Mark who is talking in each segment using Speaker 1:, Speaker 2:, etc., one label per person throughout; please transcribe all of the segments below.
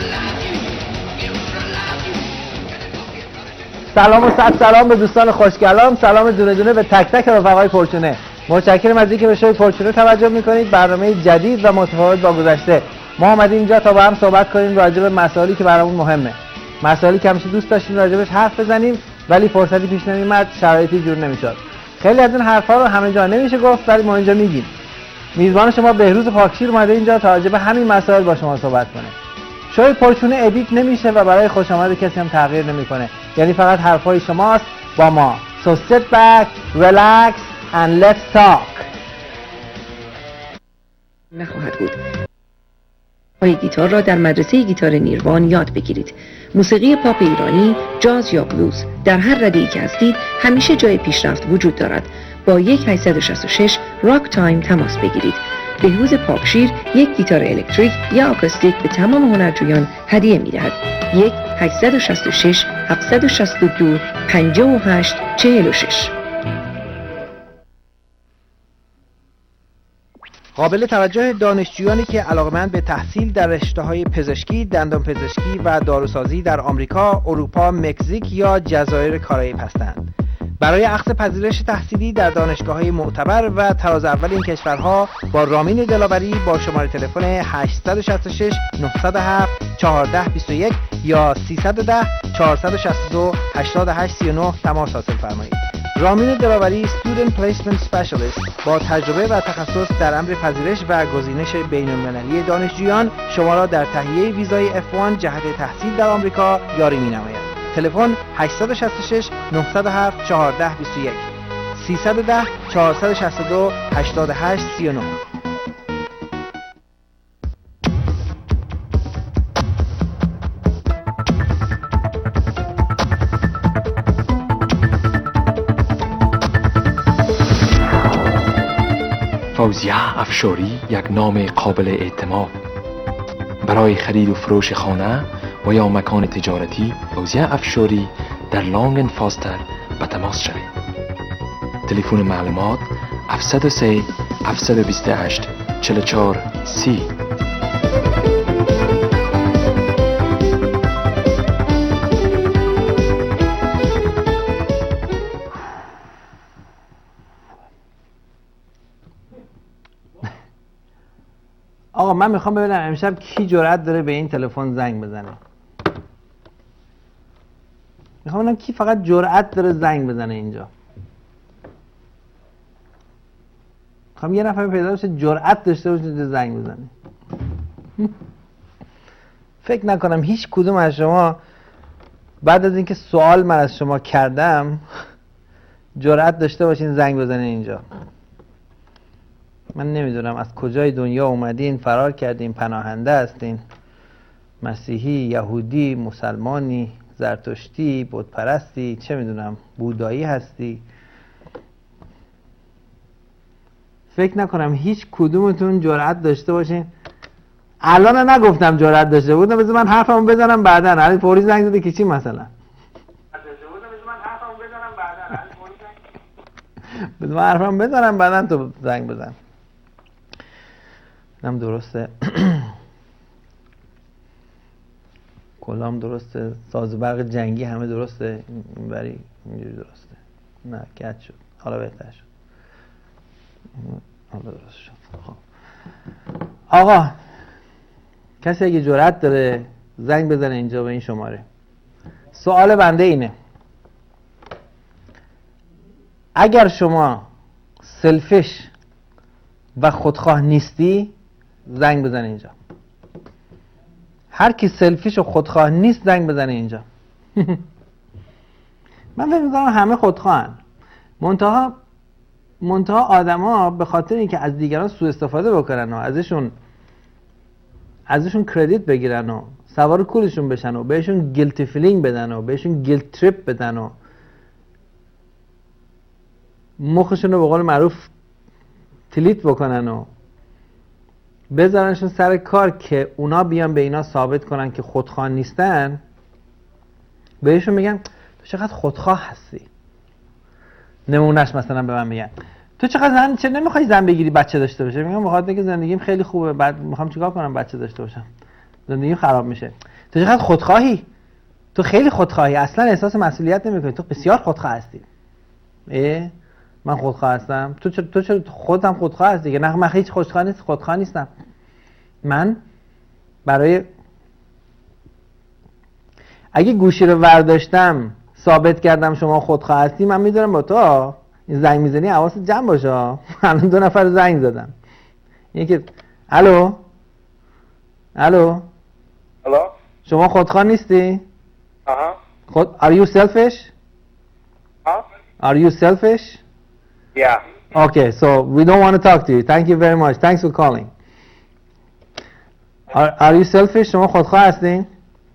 Speaker 1: سلام و صد سلام به دوستان خوشگلام، سلام دونه دونه به تک تک رفقای پرچونه. متشکرم از اینکه به شوی پرچونه توجه میکنید. برنامه جدید و متفاوت با گذشته. ما اومدیم اینجا تا با هم صحبت کنیم راجع به مسائلی که برامون مهمه. مسائلی که همیشه دوست داشتیم راجعش حرف بزنیم ولی فرصتی پیش نمیومد، شرایطی جور نمیشد. خیلی از این حرفا رو همه جا نمیشه گفت ولی ما اینجا میگیم. میزبان شما بهروز پاکشیر اومده اینجا تا راجع به همین مسائل با شما صحبت کنه. شوی پرچونه ادیت نمیشه و برای خوش آمد کسی هم تغییر نمیکنه. یعنی فقط حرفای شماست با ما. So sit back, relax and let's talk.
Speaker 2: نخواهد بود. گیتار را در مدرسه گیتار نیروان یاد بگیرید. موسیقی پاپ ایرانی، جاز یا بلوز در هر رده‌ای که هستید همیشه جای پیشرفت وجود دارد. با 1866 راک تایم تماس بگیرید. بهروز پاکشیر یک گیتار الکتریک یا آکوستیک به تمام هنرجویان هدیه می‌دهد. 1866 762 58 46.
Speaker 1: قابل توجه دانشجویانی که علاقه‌مند به تحصیل در رشته‌های پزشکی، دندانپزشکی و داروسازی در آمریکا، اروپا، مکزیک یا جزایر کارائیب هستند. برای اخذ پذیرش تحصیلی در دانشگاه‌های معتبر و تراز اول این کشورها با رامین دلاوری با شماره تلفن 866 907 1421 یا 310 462 8839 تماس حاصل فرمایید. رامین دلاوری Student Placement Specialist با تجربه و تخصص در امر پذیرش و گزینش بین‌المللی دانشجویان شما را در تهیه ویزای F1 جهت تحصیل در آمریکا یاری می‌نماید. تلفن 866 907 1421 310 462 8839.
Speaker 3: فوزیه افشاری یک نام قابل اعتماد. برای خرید و فروش خانه و یا مکان تجارتی فوزیه افشاری در لانگن فاستر به تماس شوید. تلفن معلومات 703 728 44 30.
Speaker 1: آقا من میخوام ببینم امشب کی جرأت داره به این تلفن زنگ بزنه. میخوام ببینم کی فقط جرأت داره زنگ بزنه اینجا. میخوام یه نفر پیدا بشه جرأت داشته باشه زنگ بزنه. فکر نکنم هیچ کدوم از شما بعد از اینکه سوال من از شما کردم جرأت داشته باشین زنگ بزنه اینجا. من نمیدونم از کجای دنیا اومدین، فرار کردین، پناهنده هستین، مسیحی، یهودی، مسلمانی، زرتشتی، بت پرستی، چه میدونم، بودایی هستی. فکر نکنم هیچ کدومتون جرأت داشته باشین. الان نگفتم جرأت داشته بودم، بذار من حرفمو بزنم بعدن. علی فوری زنگ زده که چی مثلا؟ بذار من حرفمو بزنم بعدن تو زنگ بزن. نم درسته. کلام درسته، ساز برق جنگی همه درسته، این بری اینجوری درسته. نه کج شد، حالا بهتر شد، حالا درست شد. خب آقا کسی اگه جرأت داره زنگ بزنه اینجا به این شماره. سوال بنده اینه، اگر شما سلفش و خودخواه نیستی زنگ بزنه اینجا. هر کی سلفیش و خودخواه نیست زنگ بزنه اینجا. من فکر می‌کنم همه خودخواهن. منتها آدما به خاطر اینکه از دیگران سوء استفاده بکنن و ازشون کردیت بگیرن و سوار کولشون بشن و بهشون گیلتی فیلینگ بدن و بهشون گیلت تریپ بدن و مخشون رو به قول معروف تلیت بکنن و بذارنشون سر کار که اونا بیان به اینا ثابت کنن که خودخواه نیستن، بهشون میگن تو چقدر خودخواه هستی. نمونهش مثلا به من میگن تو چه نمیخوای زن بگیری بچه داشته باشه؟ میگم بخاطر اینکه زندگیم خیلی خوبه، بعد میخوام چیکار کنم بچه داشته باشم، زندگیم خراب میشه. تو چقدر خودخواهی، تو خیلی خودخواهی، اصلا احساس مسئولیت نمیکنی، تو بسیار خودخواه هستی. من خودخواه هستم؟ تو چرا خودم خودخواه هستی دیگه؟ نه من هیچ خودخواه نیستم. من برای اگه گوشی رو ورداشتم ثابت کردم شما خودخواه هستی، من میدونم با تو این زنگ میزنی حواست جمع باشه. الان 2 نفر زنگ زدم. یکی الو شما خودخواه نیستی؟ Are you selfish? Are you selfish?
Speaker 4: Yeah.
Speaker 1: Okay, so we don't want to talk to you. Thank you very much. Thanks for calling. Are you selfish? شما خودخواه هستین؟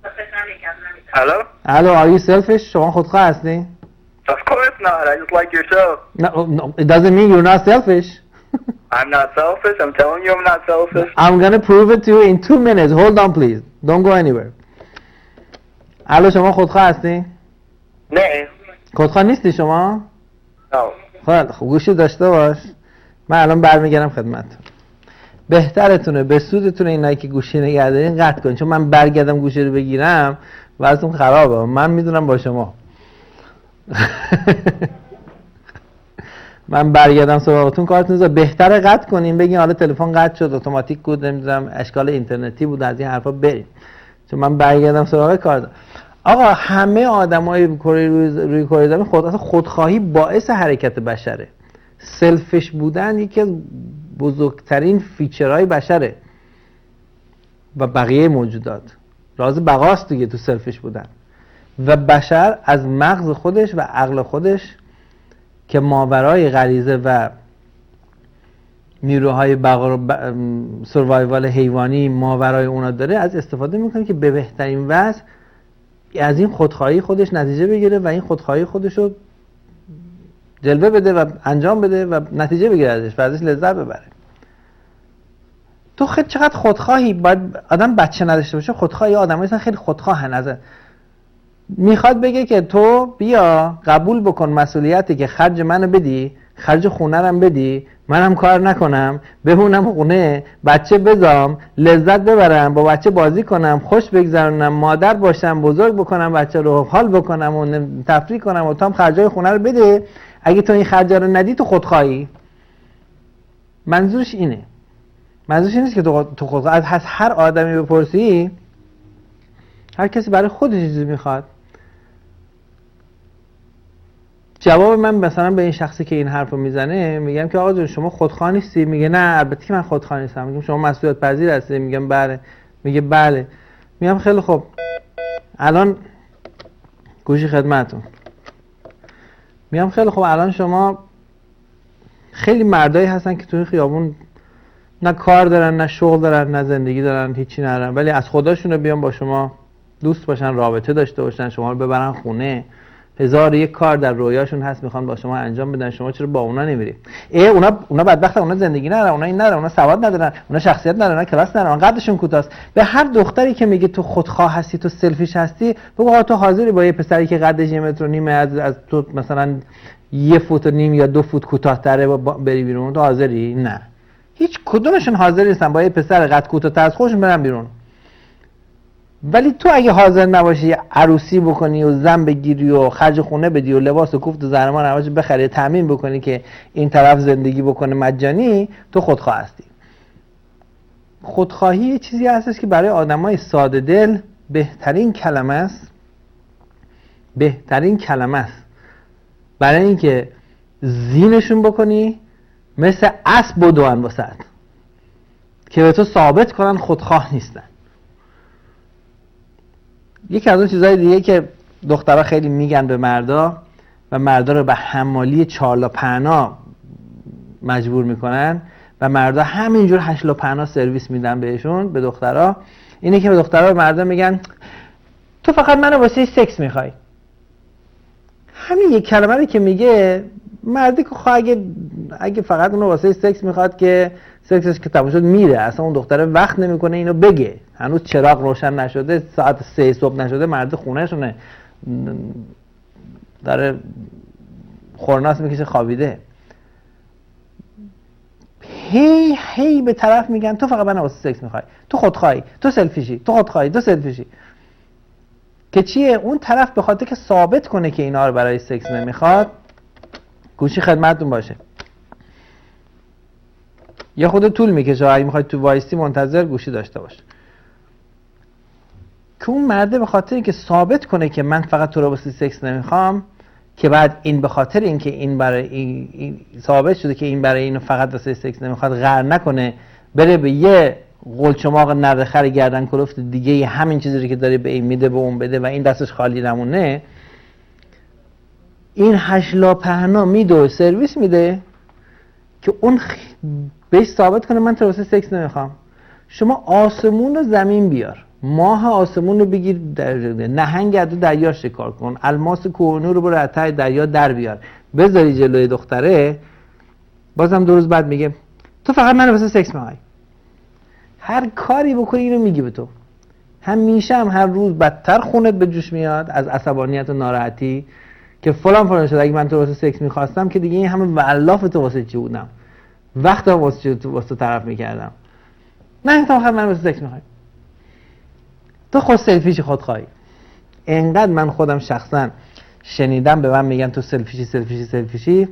Speaker 4: Hello?
Speaker 1: Are you selfish? شما خودخواه هستین؟
Speaker 4: Of course not. I just like your show.
Speaker 1: No, it doesn't mean you're not selfish.
Speaker 4: I'm not selfish. I'm telling you I'm not selfish.
Speaker 1: I'm gonna prove it to you in 2 minutes. Hold on please. Don't go anywhere. شما خودخواه هستین؟
Speaker 4: نه.
Speaker 1: خودخواه نیستی شما؟
Speaker 4: No.
Speaker 1: خب گوشی داشته باش. من الان برمیگردم خدمتتون. بهترتونه به سودتونه اینایی که گوشی نگه دارین قطع کنین، چون من برگردم گوشی رو بگیرم وضعیتون خرابه. من میدونم با شما. من برگردم سراغتون کارتون بهتره قطع کنین، بگین حالا تلفن قطع شد، اتوماتیک بود، نمیدونم اشکال اینترنتی بود، از این حرفا بریم، چون من برگردم سراغ کار. آقا همه آدمای روی کره زمین خودخواهی باعث حرکت بشره. سلفش بودن یکی از بزرگترین فیچرهای بشره و بقیه موجودات. راز بقاست دیگه تو سلفش بودن. و بشر از مغز خودش و عقل خودش که ماورای غریزه و نیروهای سروایوال حیوانی ماورای اونا داره از استفاده میکنه که به بهترین وجه از این خودخواهی خودش نتیجه بگیره و این خودخواهی خودش رو جلوه بده و انجام بده و نتیجه بگیره ازش و ازش لذت ببره. تو خیلی چقدر خودخواهی. باید آدم بچه نداشته باشه خودخواهی. آدم هستن خیلی خودخواهن. از میخواد بگه که تو بیا قبول بکن مسئولیتی که خرج منو بدی، خرج خونه رم بدی، منم کار نکنم، بمونم خونه، بچه بزام، لذت ببرم، با بچه بازی کنم، خوش بگذرونم، مادر باشم، بزرگ بکنم بچه رو، حال بکنم و تفریح کنم و تو هم خرجای خونه رو بده. اگه تو این خرجا رو ندی تو خودخواهی. منظورش اینه. منظورش این نیست که تو خودخواهی. از هر آدمی بپرسی، هر کسی برای خودش چیزی میخواد. جواب من مثلا به این شخصی که این حرفو میزنه میگم که آقا جون شما خودخواه نیستی؟ میگه نه البته که من خودخواه نیستم. میگم شما مسئولیت پذیر هستی؟ میگم بله. میگه بله. میگم خیلی خوب الان گوشی خدمتتون. میگم خیلی خوب الان شما خیلی مردایی هستن که توی خیابون نه کار دارن، نه شغل دارن، نه زندگی دارن، هیچی ندارن، ولی از خداشون بیان با شما دوست باشن، رابطه داشته باشن، شما رو ببرن خونه. 1001 کار در رویاشون هست میخوان با شما انجام بدن. شما چرا با اونا نمیری؟ اونا بدبختن، اونا زندگی ندارن، اونا این ندارن، اونا سواد ندارن، اونا شخصیت ندارن، اونا کلاس ندارن، قدشون کوتاست. به هر دختری که میگه تو خودخواه هستی، تو سلفیش هستی، بگو آقا تو حاضری با یه پسری که قدش 1.5 متر از تو مثلا 1.5 فوت یا 2 فوت کوتاه‌تره بری بیرون؟ تو حاضری؟ نه. هیچ کدومشون حاضر نیستن با یه پسر قد کوتاه‌تر از خودشون برن بیرون. ولی تو اگه حاضر نباشی عروسی بکنی و زن بگیری و خرج خونه بدی و لباس و کوفت و زرمان همش بخری، تامین بکنی که این طرف زندگی بکنه مجانی، تو خودخواه هستی. خودخواهی یه چیزی هستش که برای آدمای ساده دل بهترین کلمه است. بهترین کلمه است برای اینکه زینشون بکنی مثل اسب بدوان واسط که به تو ثابت کنن خودخواه نیستن. یکی از اون چیزهای دیگه که دخترها خیلی میگن به مردا و مردا رو به حمالی چارلا پهنا مجبور میکنن و مردا همینجور هشلا پهنا سرویس میدن بهشون، به دخترها، اینه که به دخترها و مردا میگن تو فقط منو واسه سکس میخوای. همین یک کلمه رو که میگه مردی که اگه فقط اونو واسه سکس میخواد که سکسش که تموم شد میره، اصلا اون دختره وقت نمیکنه اینو بگه. هنوز چراغ روشن نشده، ساعت 3 صبح نشده، مرد خونهشونه داره خورناس میکشه خوابیده. هی به طرف میگن تو فقط منو واسه سکس میخوای، تو خودخواهی، تو سلفیشی، تو خودخواهی، تو سلفیشی. که چیه؟ اون طرف به خاطر که ثابت کنه که اینا رو برای سکس نمیخواد، گوشی خدمتتون باشه. یه خود طول میکشه، اگه میخواید تو وایستی منتظر گوشی داشته باش. که اون مرده به خاطر اینکه ثابت کنه که من فقط تو رو واسه سکس نمیخوام، که بعد این به خاطر اینکه این برای این ثابت شده که این برای اینو فقط واسه سکس نمیخواد، غر نکنه بره به یه قلچماق نرخر گردن کلفت دیگه همین چیزی که داره به این میده به اون بده و این دستش خالی نمونه، این هشلا پهنا میده سرویس میده که اون بهش ثابت کنه من تو واسه سکس نمیخوام. شما آسمون رو زمین بیار، ماه آسمون رو بگیر، نهنگ از دریا شکار کن، الماس کوهنور رو برو از ته دریا در بیار، بذاری جلوی دختره، بازم 2 روز بعد میگه تو فقط منو واسه سکس میخوای. هر کاری بکنی اینو میگی به تو. همیشه هم هر روز بدتر خونت به جوش میاد از عصبانیت و ناراحتی که فلان شد، اگه من تو واسه سکس میخواستم که دیگه این همه ولاف تو واسه چی بودم، وقت واسه طرف میکردم. نه تو فقط منو واسه سکس میخوای. تو خود سلفیشی خودخواهی. اینقدر من خودم شخصا شنیدم به من میگن تو سلفیشی.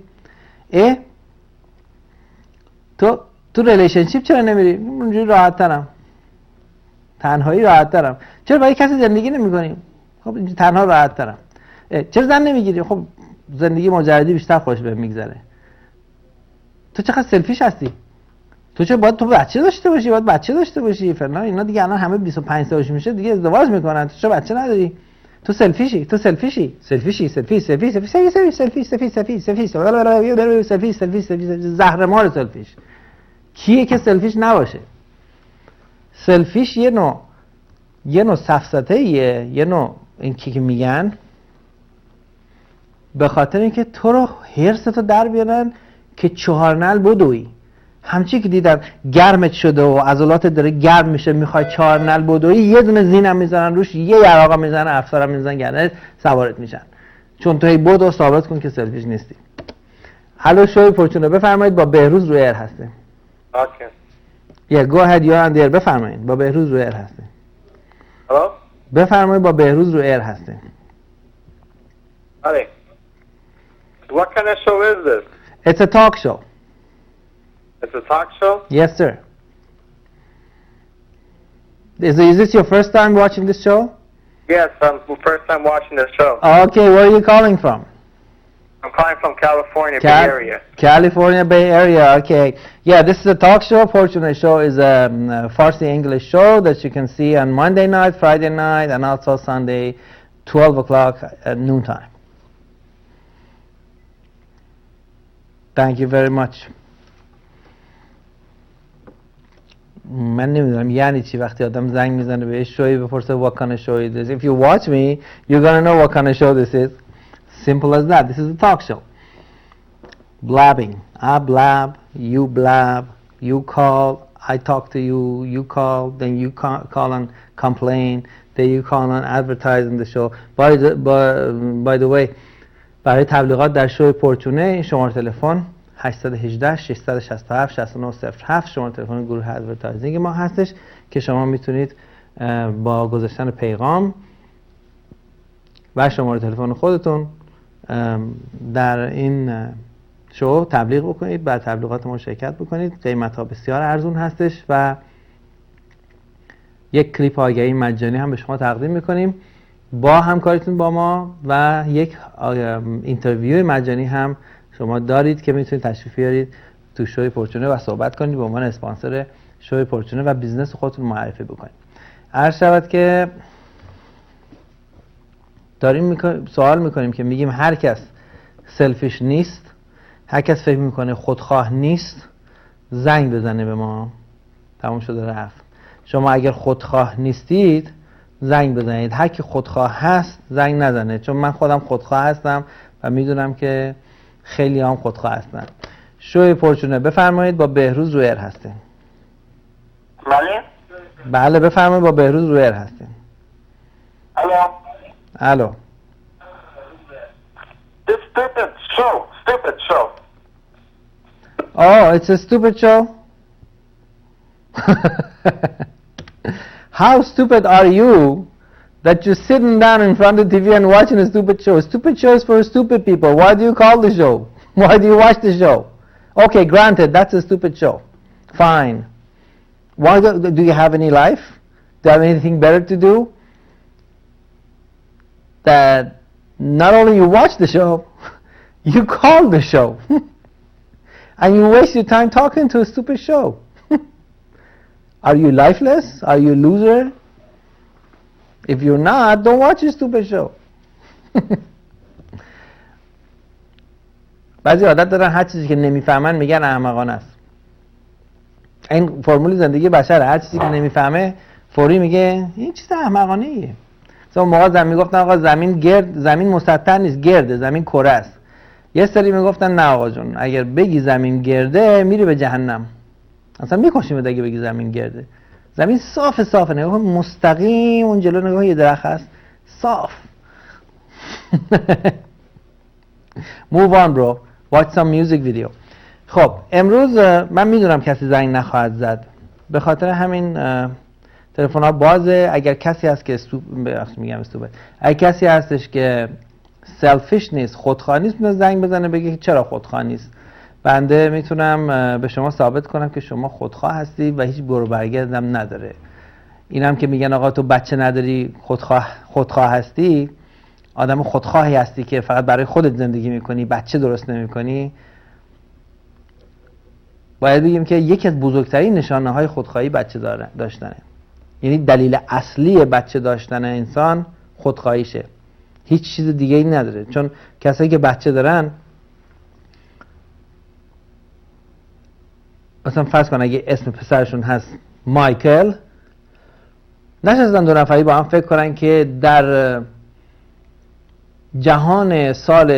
Speaker 1: تو ریلیشنشیپ چرا نمیری؟ اونجوری راحت ترم، تنهایی راحت ترم. چرا با کسی زندگی نمی کنیم؟ خب تنها راحت ترم. چرا زن نمیگیری؟ خب زندگی مجردی بیشتر خوش بهم میگذره. تو چقدر سلفیش هستی؟ تو چه باید تو بچه داشته باشی فلان. اینا دیگه الان همه 25 سالش میشه دیگه ازدواج میکنن، تو چه بچه نداری؟ تو سلفیشی زهرمار سلفیش. کیه که سلفیش نباشه؟ سلفیش یه نوع سفسطه‌ایه، یه نوع این که میگن به خاطر اینکه تو رو حرصتو در بیارن که 4 نعل بدوی. همچی که دیدن گرمت شده و عضلاتت داره گرم میشه میخوای 4 نعل بدوی، یه دونه زینم میزنن روش، یه یراقا میزنن، افسرم میزنن گردنت، سوارت میشن. چون توی بدو ثابت کن که سلفیش نیستی. الو شوی پورچونه، بفرمایید با بهروز روی ایر هستیم.
Speaker 4: اوکی.
Speaker 1: go ahead you're on the air. بفرمایید با بهروز روی ایر هستیم.
Speaker 4: Hello?
Speaker 1: بفرمایید با بهروز روی ایر هستیم.
Speaker 4: Honey, what kind of show is this?
Speaker 1: It's a talk show.
Speaker 4: It's a talk show?
Speaker 1: Yes sir. Is this your first time watching this show?
Speaker 4: Yes, I'm the first time watching this show.
Speaker 1: Okay, where are you calling from?
Speaker 4: I'm calling from California, Bay Area.
Speaker 1: California Bay Area. Okay. Yeah, this is a talk show. Fortunate Show is a Farsi English show that you can see on Monday night, Friday night, and also Sunday, 12 o'clock at noontime. Thank you very much. من نمیدونم یعنی چی وقتی آدم زنگ میزنه به شوی بپرسه what kind of show it is. If you watch me, you're gonna know what kind of show this is. Simple as that. This is a talk show. Blabbing. I blab, you blab, you call, I talk to you, you call, then you call and complain, then you call and advertise in the show. By the way, برای تبلیغات در شو پورچونه شماره تلفن 818 667 6907 شماره تلفن گروه ادورتایزینگ ما هستش که شما میتونید با گذاشتن پیغام و شماره تلفن خودتون در این شو تبلیغ بکنید، بعد تبلیغات ما شرکت بکنید. قیمت ها بسیار ارزون هستش و یک کلیپ آگهی مجانی هم به شما تقدیم میکنیم با همکاریتون با ما و یک اینترویو مجانی هم شما دارید که میتونید تشریف بیارید تو شوی پورچونه و صحبت کنید به عنوان اسپانسر شوی پورچونه و بیزنس خودتون معرفی بکنید. عرض شود که داریم سوال میکنیم که میگیم هر کس سلفیش نیست، هر کس فکر میکنه خودخواه نیست، زنگ بزنه به ما. تموم شده رفت. شما اگر خودخواه نیستید زنگ بزنید، هر کی خودخواه هست زنگ نزنه، چون من خودم خودخواه هستم و میدونم که خیلی هم خودخواه هستن. شوی پورچونه بفرمایید با بهروز روی ایر هستیم. بله بفرمایید با بهروز روی ایر هستیم. الو.
Speaker 4: This stupid show.
Speaker 1: Oh, it's a stupid show? How stupid are you that you're sitting down in front of the TV and watching a stupid show. Stupid show is for stupid people. Why do you call the show? Why do you watch the show? Okay, granted, that's a stupid show. Fine. Why do you have any life? Do you have anything better to do? That not only you watch the show, you call the show. And you waste your time talking to a stupid show. Are you lifeless? Are you a loser? If you're not, don't watch a stupid show. بعضی عادت دارن هر چیزی که نمیفهمن میگن احمقانه است. این فرمول زندگی بشره. هر چیزی که نمیفهمه فوری میگه این چیز احمقانه ایه. مثلا موقع زمین میگفتن آقا زمین مسطح نیست، گرده، زمین کره است. یه سری میگفتن نه آقا جون، اگر بگی زمین گرده میری به جهنم. اصلا میکشیم اگه بگی زمین گرده. زمین صافه نگاه مستقیم، اون جلو نگاه یه درخت هست صاف. Move on bro. Watch some music video. خب امروز من میدونم کسی زنگ نخواهد زد، به خاطر همین تلفن ها بازه. اگر کسی هست که اگر کسی هستش که سلفیش نیست، خودخواه نیست، میتونه زنگ بزنه بگه که چرا خودخواه نیست. بنده میتونم به شما ثابت کنم که شما خودخواه هستی و هیچ برو برگردم نداره. اینم که میگن آقا تو بچه نداری خودخواه هستی، آدم خودخواهی هستی که فقط برای خودت زندگی میکنی، بچه درست نمیکنی. باید بگیم که یکی از بزرگترین نشانه های خودخواهی بچه داشتنه. یعنی دلیل اصلی بچه داشتن انسان خودخواهیشه، هیچ چیز دیگه ای نداره. چون کسایی که بچه دارن، مثلا فرض کن اگه اسم پسرشون هست مایکل، نشستن دو نفری با هم فکر کنن که در جهان سال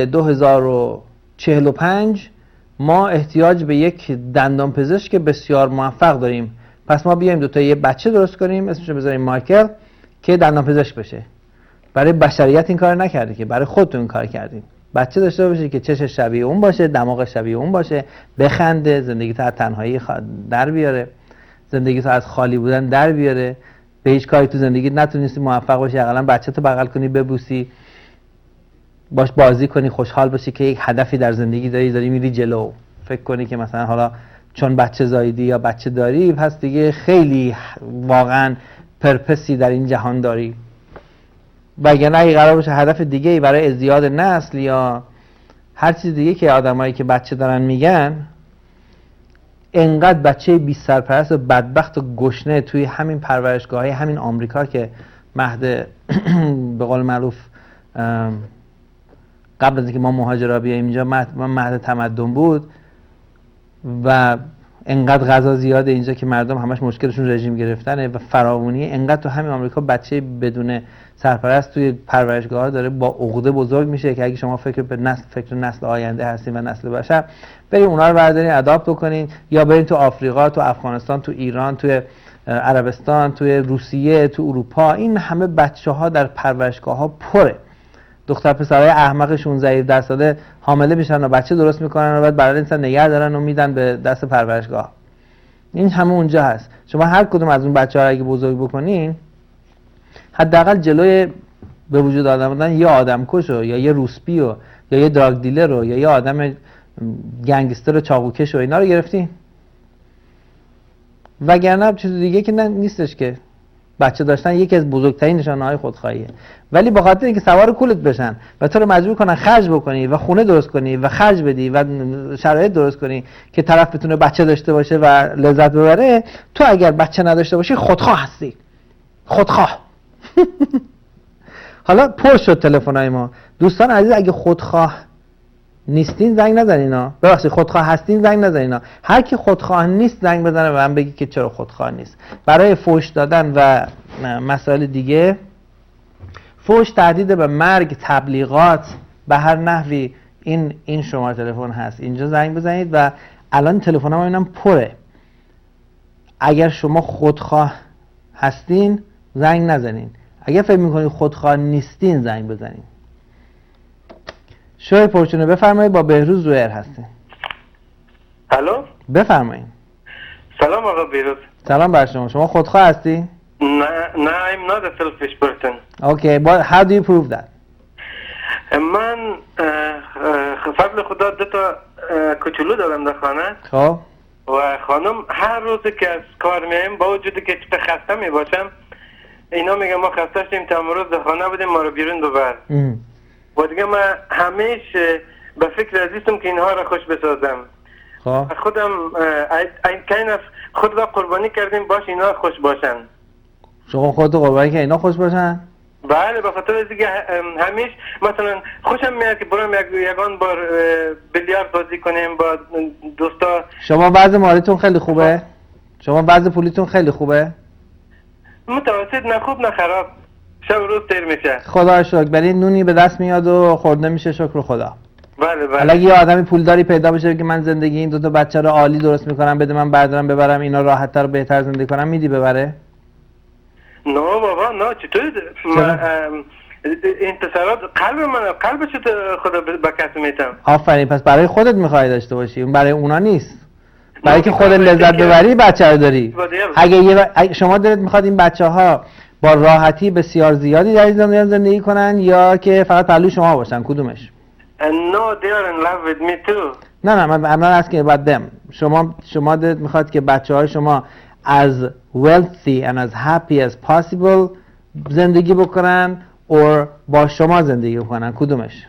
Speaker 1: 2045 ما احتیاج به یک دندان پزشک بسیار موفق داریم، پس ما بیایم دوتا یه بچه درست کنیم اسمشو بذاریم مایکل که دندان پزشک بشه. برای بشریت این کار نکرده که، برای خودتون این کار کردیم. بچه داشته باشه که چش شبیه اون باشه، دماغ شبیه اون باشه، بخنده، زندگی تو از تنهایی در بیاره، زندگی تو از خالی بودن در بیاره، به هیچ کاری تو زندگی نتونستی موفق باشی، حداقل بچه تو بغل کنی، ببوسی، باش بازی کنی، خوشحال باشی که یک هدفی در زندگی داری میری جلو. فکر کنی که مثلا حالا چون بچه زاییدی یا بچه داری پس دیگه خیلی واقعا پرپسی در این جهان داری. وگرنه اگه قرار باشه هدف دیگه‌ای برای ازدیاد نسل یا هر چیز دیگه که آدمایی که بچه دارن میگن، انقدر بچه بی سرپرست و بدبخت و گشنه توی همین پرورشگاه‌های همین آمریکا که مهد به قول معروف قبل از اینکه ما مهاجرا بیاییم اینجا مهد تمدن بود و انقدر غذا زیاده اینجا که مردم همش مشکلشون رژیم گرفتنه و فراوونی، انقدر تو همین آمریکا بچه بدون سرپرست توی پرورشگاه‌ها داره با عقده بزرگ میشه که اگه شما فکر نسل آینده هستین و نسل بشر، برید اونا رو بردارین اداپت بکنین، یا برید تو آفریقا، تو افغانستان، تو ایران، تو عربستان، تو روسیه، تو اروپا، این همه بچه‌ها در پرورشگاه‌ها پره. دختر پسرای احمق 16 ساله حامله میشن و بچه درست میکنن و بعد برای انسان نگه دارن و میدن به دست پرورشگاه. این همه اونجا هست. شما هر کدوم از اون بچه‌ها رو اگه بزرگ بکنین، حداقل جلوی به وجود آدم یه آدمکش یا یه روسپی یا یه دراگ دیلر یا یه آدم گنگستر و چاقوکش و اینا رو گرفتین. وگرنه چیز دیگه که نیستش که. بچه داشتن یکی از بزرگترین نشانه‌های خودخواهیه. ولی به خاطر اینکه سوار کولت بشن و تو رو مجبور کنن خرج بکنی و خونه درست کنی و خرج بدی و شرایط درست کنی که طرف بتونه بچه داشته باشه و لذت ببره، تو اگر بچه نداشته باشی خودخواه هستی. خودخواه. حالا پر شد تلفن‌های ما. دوستان عزیز، اگه خودخواه نیستین زنگ نزنینا. ببخشید خودخواه هستین زنگ نزنینا. هر کی خودخواه نیست زنگ بزنه و من بگی که چرا خودخواه نیست. برای فحش دادن و مسائل دیگه، فحش، تهدید به مرگ، تبلیغات به هر نحوی، این شماره تلفن هست. اینجا زنگ بزنید و الان تلفن‌ها میبینم پره. اگر شما خودخواه هستین زنگ نزنین. اگر فکر میکنید خودخواه نیستین زنگ بزنین. شوی پرچونه بفرمایید، با بهروز رویر هستین.
Speaker 4: الو،
Speaker 1: بفرمایید.
Speaker 4: سلام آقا بهروز.
Speaker 1: سلام بر شما. شما خودخواه هستی؟
Speaker 5: No, I'm not a selfish person.
Speaker 1: Okay, but how do you prove that?
Speaker 5: من فضل خدا 2 تا کوچولو دارم در خانه
Speaker 1: خب
Speaker 5: و خانم هر روز که از کار میایم با وجودی که خسته می باشم اینا میگه ما خسته شدیم تا امروز در خانه بودیم ما رو بیرون ببر و دیگه من همیشه به فکر عزیزم که اینها را خوش بسازم.
Speaker 1: خب
Speaker 5: خودم خود را قربانی کردیم باش اینا خوش باشن.
Speaker 1: شما خودت قربانی که اینا خوش باشن؟
Speaker 5: بله به خاطر از اینکه همیشه مثلا خوشم میاد که برام یگان بار بیلیارد بازی کنیم با دوستا.
Speaker 1: شما وضع مالیتون خیلی خوبه؟ شما وضع پولیتون خیلی خوبه؟
Speaker 5: متوسط، نه خوب نه خراب، شب روز تیر میشه.
Speaker 1: خدا شکر. برای نونی به دست میاد و خورده میشه، شکر خدا.
Speaker 5: بله بله.
Speaker 1: حالا یه آدمی پولداری پیدا بشه که من زندگی این 2 تا بچه رو عالی درست میکنم، بده من بردارم ببرم اینا راحت‌تر و بهتر زندگی کنم، میدی ببره؟
Speaker 5: نه بابا نه، چطور انتصارات قلبش خدا به کس میتم.
Speaker 1: آفرین، پس برای خودت میخوای داشته باشی، اون برای اونا نیست. برای که خودت لذت ببری بچه رو داری. اگه شما دلت میخواد این بچه‌ها با راحتی بسیار زیادی در این زندگی کنن یا که فقط پهلوی شما باشن، کدومش؟
Speaker 5: No, they are in love with me too.
Speaker 1: نه I'm not asking about them. شما دلت میخواد که بچه‌های شما as wealthy and as happy as possible زندگی بکنن or با شما زندگی بکنن، کدومش؟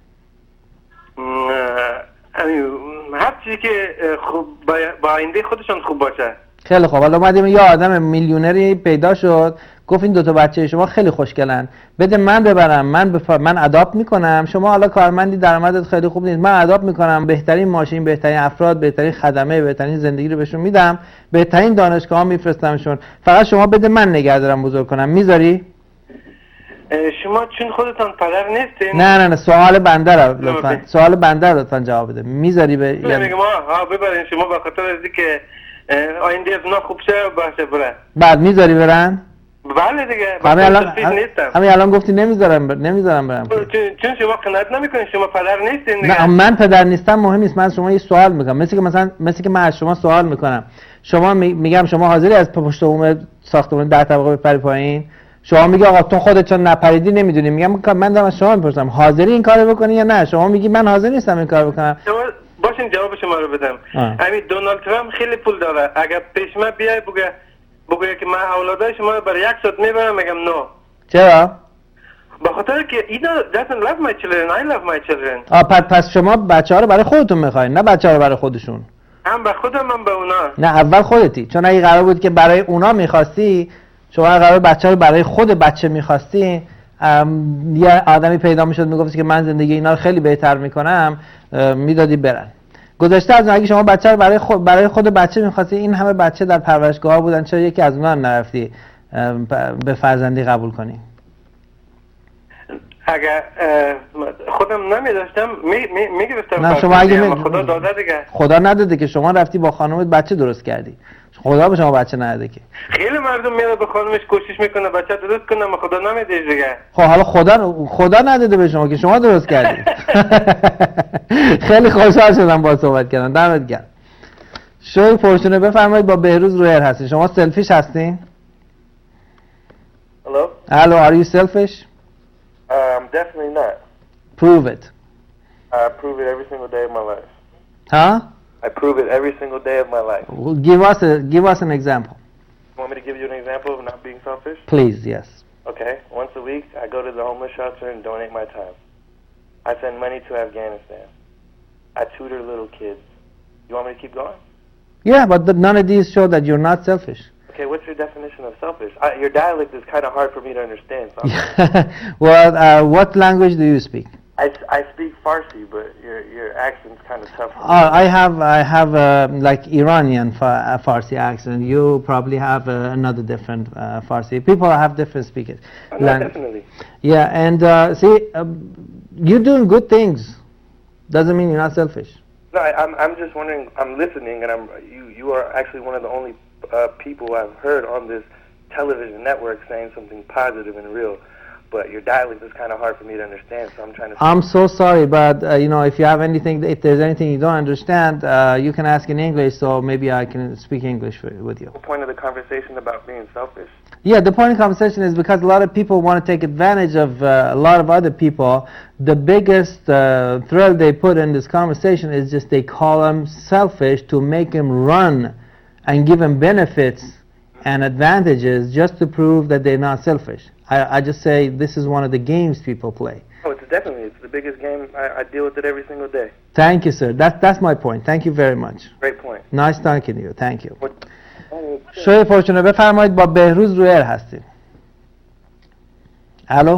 Speaker 5: هر چیزی که خوب با آینده خودشون خوب باشه.
Speaker 1: خیلی خوب. حالا اومدیم یه آدم میلیونری پیدا شد گفت این 2 تا بچه شما خیلی خوشگلن، بده من ببرم، من اداپت میکنم. شما حالا کارمندی، درآمدت خیلی خوب نیست، من اداپت میکنم، بهترین ماشین، بهترین افراد، بهترین خدمه، بهترین زندگی رو بهشون میدم، بهترین دانشگاه میفرستمشون، فقط شما بده من نگه دارم بزرگ کنم. میذاری؟
Speaker 5: شما چون خودتان پدر نیستین؟
Speaker 1: نه سوال بنده رو لطفاً، سوال بنده رو لطفاً جواب بده. میذاری
Speaker 5: میگم ها ببرین شما به خاطر از اینکه آینده از اونا خوب شه باشه بره.
Speaker 1: بعد میذاری برن؟
Speaker 5: بله دیگه.
Speaker 1: همین الان گفتی نمیذارم برم.
Speaker 5: چون شما قناعت نمیکنین، شما پدر نیستین دیگه.
Speaker 1: نه من پدر نیستم، مهم نیست. من از شما یه سوال میکنم، مثل که من از شما سوال میکنم. شما میگم شما حاضری از پشت بوم ساختمان 10 طبقه بپری پایین؟ شما میگی آقا تو خودت چون نپریدی نمیدونی. میگم من دارم از شما میپرسم حاضری این کارو بکنی یا نه؟ شما میگی من حاضر نیستم این کارو بکنم.
Speaker 5: باشین جواب شما رو بدم. همین دونالد ترامپ خیلی پول داره، اگر پیش من بیای بگه که من اولادای شما رو برای 1 ساعت میبرم، میگم نه.
Speaker 1: چرا؟
Speaker 5: به خاطر که اینا doesn't love my children, I love my children.
Speaker 1: پس شما بچه‌ها رو برای خودتون میخواین نه بچه‌ها رو برای خودشون؟
Speaker 5: هم به خودم هم به اونا.
Speaker 1: نه اول خودتی، چون اگه قرار بود که برای اونا میخواستی، شما قرار بچه رو برای خود بچه میخواستی، یه آدمی پیدا میشد میگفتی که من زندگی اینا رو خیلی بهتر میکنم، میدادی برن. گذشته از اگه شما بچه رو برای خود بچه میخواستی، این همه بچه در پرورشگاه بودن، چرا یکی از اونها هم نرفتی به فرزندی قبول کنی؟
Speaker 5: اگر خودم نمیداشتم میگرفتم.
Speaker 1: نه شما اگه
Speaker 5: خدا داده دیگه.
Speaker 1: خدا نداده که شما رفتی با خانومت بچه درست کردی. خدا به شما بچه نداده که.
Speaker 5: خیلی مردم میاد به خانومش کوشش میکنه بچه درست کنه، اما خدا نمیده دیگه.
Speaker 1: خب حالا خدا نداده به شما که شما درست کردی. خیلی خوشحال شدم با صحبت کردم. دمت گرم. شوی پرشونه بفرمایید. با بهروز رویر هستین. شما سلفیش هستین؟ Hello, are you selfish?
Speaker 6: Definitely not.
Speaker 1: Prove it.
Speaker 6: I prove it every single day of my life.
Speaker 1: Huh?
Speaker 6: I prove it every single day of my life.
Speaker 1: Well, give us an example.
Speaker 6: You want me to give you an example of not being selfish?
Speaker 1: Please, yes.
Speaker 6: Okay. Once a week, I go to the homeless shelter and donate my time. I send money to Afghanistan. I tutor little kids. You want me to keep going?
Speaker 1: Yeah, but none of these show that you're not selfish.
Speaker 6: Okay, what's your definition of selfish? Your dialect is kind of hard for me to understand. So
Speaker 1: well, what language do you speak?
Speaker 6: I speak Farsi, but your accent's kind of tough.
Speaker 1: I have like Iranian Farsi accent. You probably have another different Farsi. People have different speakers.
Speaker 6: No, definitely.
Speaker 1: Yeah, and see, you're doing good things. Doesn't mean you're not selfish.
Speaker 6: No, I'm just wondering. I'm listening, and you are actually one of the only people I've heard on this television network saying something positive and real. But your dialect is kind of hard for me to understand, so I'm trying to.
Speaker 1: I'm so sorry, but if you have anything, if there's anything you don't understand, you can ask in English. So maybe I can speak English with you.
Speaker 6: The point of the conversation about being selfish.
Speaker 1: Yeah, the point of conversation is because a lot of people want to take advantage of a lot of other people. The biggest thread they put in this conversation is just they call them selfish to make them run and give them benefits and advantages just to prove that they're not selfish. I just say this is one of the games people play.
Speaker 6: Oh, it's the biggest game. I deal with it every single day.
Speaker 1: Thank you, sir. That's my point. Thank you very much.
Speaker 6: Great point.
Speaker 1: Nice talking to you. Thank you. شوی فورچونه بفرمایید، با بهروز روی ایر هستید. الو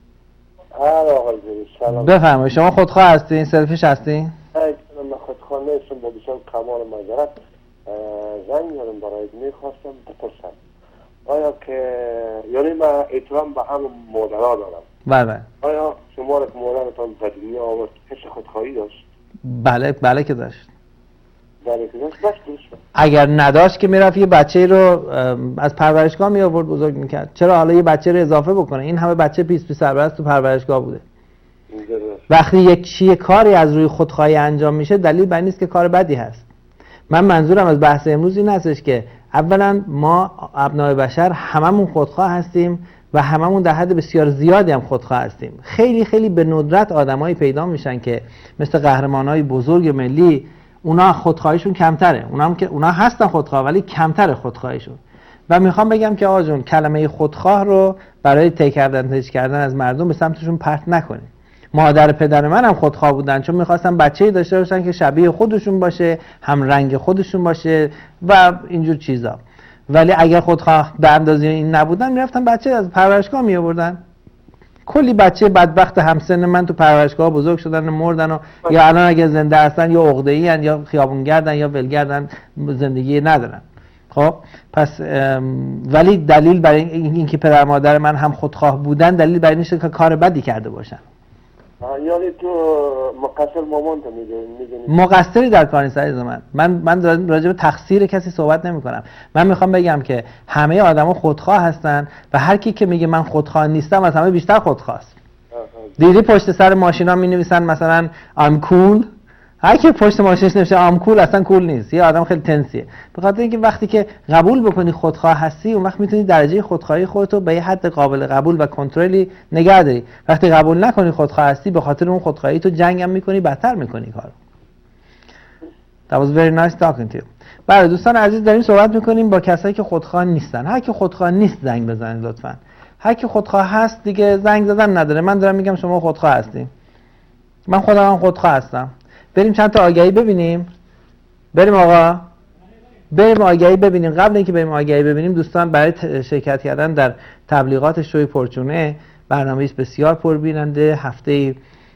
Speaker 7: سلام.
Speaker 1: بفرمایید. شما خودخواه هستین؟ سلفیش هستین؟
Speaker 7: من خودخواه نیستم، با بسیار کمال معذرت زنگ زدم برای میخواستم بپرسم آیا که یعنی من احترام به همه مادرها دارم.
Speaker 1: بله.
Speaker 7: آیا شما را که مادرتان به دنیا آورد حس خودخواهی داشت؟
Speaker 1: بله که داشت.
Speaker 7: بس
Speaker 1: اگر نداشت که میرفت یه بچه رو از پرورشگاه می آورد بزرگ میکرد. چرا حالا یه بچه رو اضافه بکنه؟ این همه بچه پیس سربست تو پرورشگاه بوده. وقتی یک کاری از روی خودخواهی انجام میشه دلیل بر این نیست که کار بدی هست. من منظورم از بحث امروز این هستش که اولا ما ابنای بشر هممون خودخواه هستیم و هممون در حد بسیار زیادی هم خودخواه هستیم. خیلی به ندرت آدمایی پیدا میشن که مثل قهرمانای بزرگ ملی اونا خودخواهیشون کمتره. اونا هستن خودخواه ولی کمتره خودخواهیشون. و میخوام بگم که آقا جون کلمه خودخواه رو برای تیک ادوانتیج کردن از مردم به سمتشون پرت نکنید. مادر پدر من هم خودخواه بودن چون میخواستن بچه‌ای داشته باشن که شبیه خودشون باشه، هم رنگ خودشون باشه و اینجور چیزا. ولی اگر خودخواه به اندازه این نبودن میرفتن بچه از پرورشگاه میآوردن. کلی بچه بدبخت همسن من تو پرورشگاه بزرگ شدن و مردن و یا الان اگه زنده هستن یا عقده‌ای ان یا خیابونگردن یا ولگردن، زندگی ندارن. خب پس ولی دلیل برای اینکه پدر مادر من هم خودخواه بودن دلیل برای اینه که کار بدی کرده باشن.
Speaker 7: یعنی تو مقصر مامان تو میدونی؟
Speaker 1: مقصری در کار نیست عزیز من راجع به تقصیر کسی صحبت نمی کنم. من میخوام بگم که همه آدما خودخواه هستن و هر کی که میگه من خودخواه نیستم از همه بیشتر خودخواست. دیدی پشت سر ماشینا می نویسن مثلا I'm cool. هر کی پشت ماشینش نوشته I'm cool اصلا کول نیست. یه آدم خیلی تنسیه. به خاطر اینکه وقتی که قبول بکنی خودخواه هستی اون وقت میتونی درجه خودخواهی خودت رو به یه حد قابل قبول و کنترلی نگه داری. وقتی قبول نکنی خودخواه هستی به خاطر اون خودخواهی تو جنگ هم میکنی، بدتر میکنی کارو. That was very nice talking to you. بله دوستان عزیز داریم صحبت میکنیم با کسایی که خودخواه نیستن. هر کی خودخواه نیست زنگ بزنید لطفاً. هر کی خودخواه هست دیگه زنگ زدن نداره. من دارم میگم شما خودخواه هستین. من خودم هم خودخواه هستم. بریم چند تا آگهی ببینیم. بریم آقا. بریم آگهی ببینیم. قبل اینکه بریم آگهی ببینیم دوستان برای شرکت کردن در تبلیغات شوی پرچونه برنامه‌ای بسیار پربیننده. هفته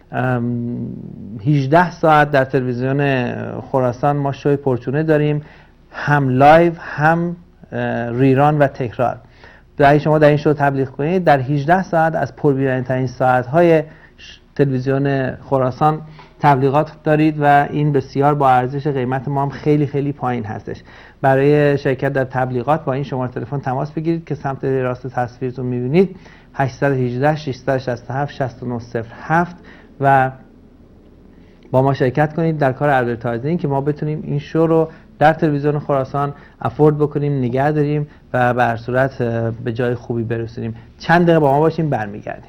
Speaker 1: 18 ساعت در تلویزیون خراسان ما شوی پرچونه داریم، هم لایو هم ریران و تکرار. اگه شما در این شو تبلیغ کنید در 18 ساعت از پربیننده‌ترین ساعت‌های تلویزیون خراسان تبلیغات دارید و این بسیار با ارزش. قیمت ما هم خیلی پایین هستش. برای شرکت در تبلیغات با این شماره تلفن تماس بگیرید که سمت راست تصویرتون می‌بینید 818 667 6907 و با ما شرکت کنید در کار ادورتایزینگ که ما بتونیم این شو رو در تلویزیون خراسان افورد بکنیم، نگه داریم و به هر صورت به جای خوبی برسونیم. چند دقیقه با ما باشیم برمیگردیم.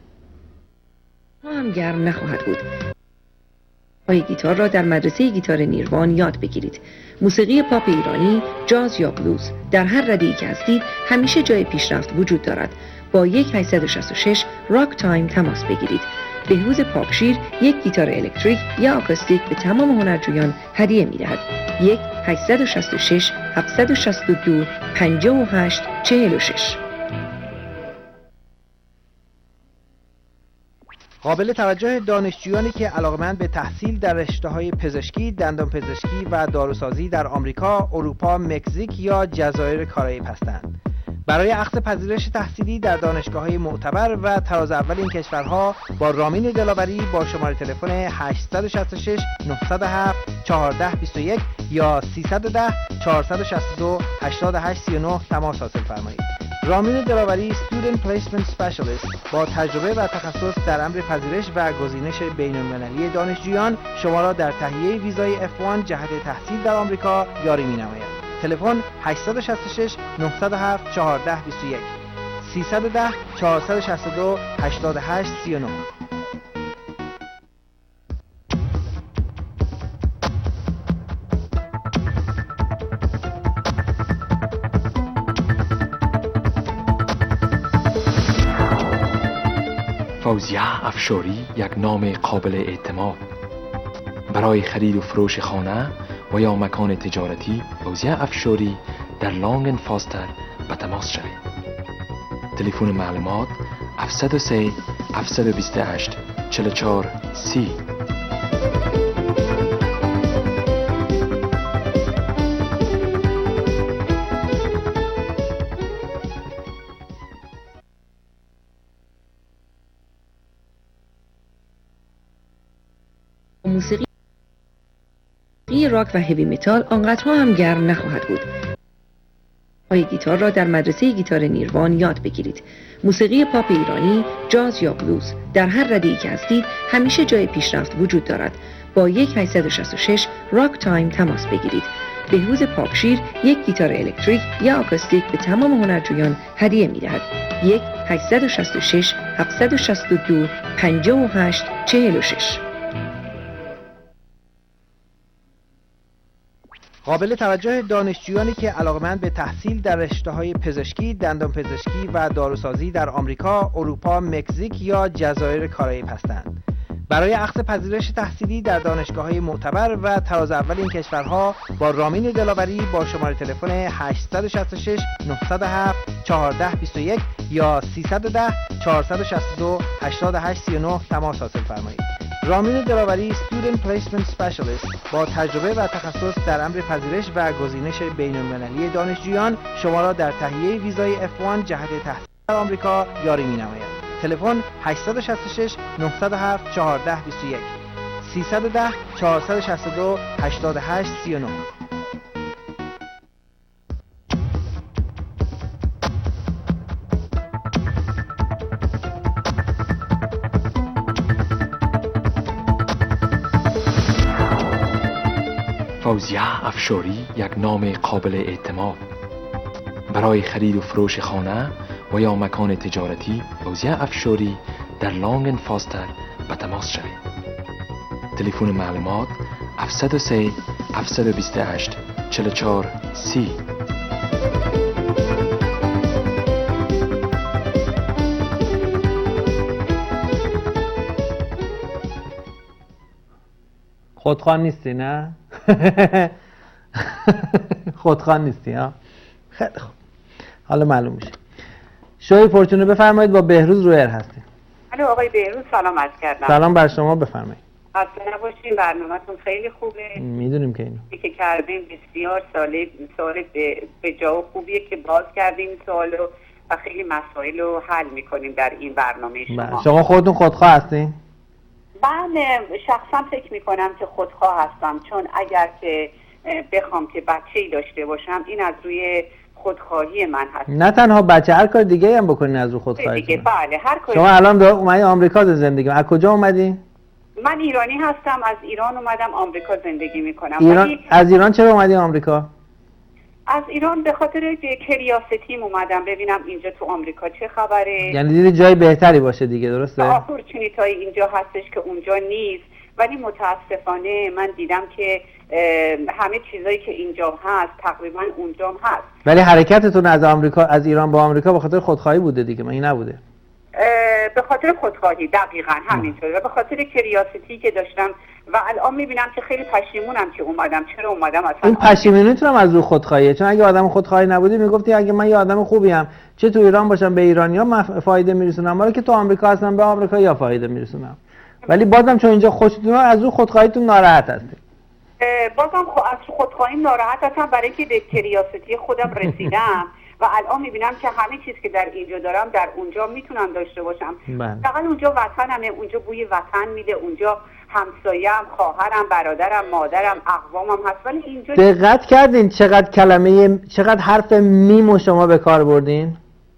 Speaker 2: ما هم گرم نخواهد بود. گیتار را در مدرسه گیتار نیروان یاد بگیرید. موسیقی پاپ ایرانی، جاز یا بلوز در هر رده‌ای که هستید همیشه جای پیشرفت وجود دارد. با 1866 راک تایم تماس بگیرید. بهروز پاپشیر یک گیتار الکتریک یا آکوستیک به تمام هنرجویان هدیه می‌دهد. 1866 762 58 46.
Speaker 1: قابل توجه دانشجویانی که علاقمند به تحصیل در رشته‌های پزشکی، دندانپزشکی و داروسازی در آمریکا، اروپا، مکزیک یا جزایر کارائیب هستند. برای اخذ پذیرش تحصیلی در دانشگاه‌های معتبر و تراز اول این کشورها با رامین دلاوری با شماره تلفن 866 907 1421 یا 310 462 8839 تماس حاصل فرمایید. رامین دلاوری Student Placement Specialist با تجربه و تخصص در امر پذیرش و گزینش بین‌المللی دانشجویان شما را در تهیه ویزای F1 جهت تحصیل در آمریکا یاری می‌نماید. تلفن 866 907 1421 310 462 88 39.
Speaker 3: فوزیه افشاری یک نام قابل اعتماد. برای خرید و فروش خانه و یا مکان تجارتی فوزیه افشاری در لانگن فاستر به تماس شوید. تلفن معلومات 703 728 44 30.
Speaker 2: موسیقی راک و هیوی متال آنقدرها هم گرم نخواهد بود. پای گیتار را در مدرسه گیتار نیروان یاد بگیرید. موسیقی پاپ ایرانی، جاز یا بلوز در هر رده‌ای که هستید همیشه جای پیشرفت وجود دارد. با 1866 راک تایم تماس بگیرید. بهروز پاپشیر یک گیتار الکتریک یا آکوستیک به تمام هنرجویان هدیه می‌دهد. 1866 762 58 46.
Speaker 1: قابل توجه دانشجویانی که علاقمند به تحصیل در رشته‌های پزشکی، دندانپزشکی و داروسازی در آمریکا، اروپا، مکزیک یا جزایر کارائیب هستند. برای اخذ پذیرش تحصیلی در دانشگاه‌های معتبر و تراز اول این کشورها با رامین دلاوری با شماره تلفن 866 907 1421 یا 310 462 88 39 تماس حاصل فرمایید. رامین دلاوری Student Placement Specialist با تجربه و تخصص در امر پذیرش و گزینش بین‌المللی دانشجویان شما را در تهیه ویزای F1 جهت تحصیل در آمریکا یاری می‌نماید. تلفن 866 907 1421 310 462 88 39.
Speaker 3: فوزیه افشاری یک نام قابل اعتماد. برای خرید و فروش خانه و یا مکان تجارتی فوزیه افشاری در لانگن فاستر به تماس شوید. تلفن معلومات 703 728 44 30.
Speaker 1: خودخوان نیستی نه؟ خودخوان نیستی ها؟ خیلی خوب، حالا معلوم میشه. شوی فورچونه بفرمایید، با بهروز رویر هستیم.
Speaker 8: الو آقای بهروز، سلام عرض کردم.
Speaker 1: سلام بر شما، بفرمایید.
Speaker 8: خسته نباشین، برنامه‌تون خیلی خوبه.
Speaker 1: میدونیم که اینو
Speaker 8: که کردیم بسیار سوال به جا و خوبیه که باز کردیم سوالو و خیلی مسائل رو حل میکنیم در این برنامه شما.
Speaker 1: شما خودتون خودخواه هستین؟
Speaker 8: من شخصا فکر میکنم که خودخواه هستم، چون اگر که بخوام که بچه‌ای داشته باشم این از روی خودخواهی من هست.
Speaker 1: نه تنها بچه، هر کار دیگه هم بکنین از روی خودخواهی
Speaker 8: دیگه. بله، هر کاری.
Speaker 1: شما الان اومدین آمریکا زندگی، از کجا اومدین؟
Speaker 8: من ایرانی هستم، از ایران اومدم آمریکا زندگی میکنم.
Speaker 1: از ایران چرا اومدین آمریکا؟
Speaker 8: از ایران به خاطر کریاستیم اومدم ببینم اینجا تو آمریکا چه خبره.
Speaker 1: یعنی دیدی جای بهتری باشه دیگه، درسته؟
Speaker 8: اپورتونیتای اینجا هستش که اونجا نیست، ولی متاسفانه من دیدم که همه چیزایی که اینجا هست تقریبا اونجا هم هست.
Speaker 1: ولی حرکتتون از آمریکا، از ایران با آمریکا به خاطر خودخواهی بوده دیگه، من این نبوده؟
Speaker 8: به خاطر خودخواهی، دقیقاً همینطوره، و به خاطر کریاسیتی که داشتم و الان میبینم که خیلی پشیمونم که اومدم. چرا اومدم اصلا؟
Speaker 1: این پشیمونیتون هم از رو خودخواهیه، چون اگه آدم خودخواهی نبودی میگفتی اگه من یه آدم خوبیم چه تو ایران باشم به ایرانی‌ها فایده میرسونم، ولی که تو آمریکا هستم به آمریکایی‌ها فایده میرسونم. ولی بازم چون اینجا خوشتون از رو خودخواهیتون ناراحت هستید.
Speaker 8: بازم از خودخواهیم ناراحت هستم برای اینکه به کریاسیتی خودم رسیدم و الان میبینم که همه چیز که در اینجا دارم در اونجا میتونم داشته باشم. فقط اونجا وطنمه، اونجا بوی وطن میده، اونجا همسایم، خواهرم، برادرم، مادرم، اقوامم هست، ولی اینجا
Speaker 1: دقت کردین چقدر حرف میم شما به کار بردین؟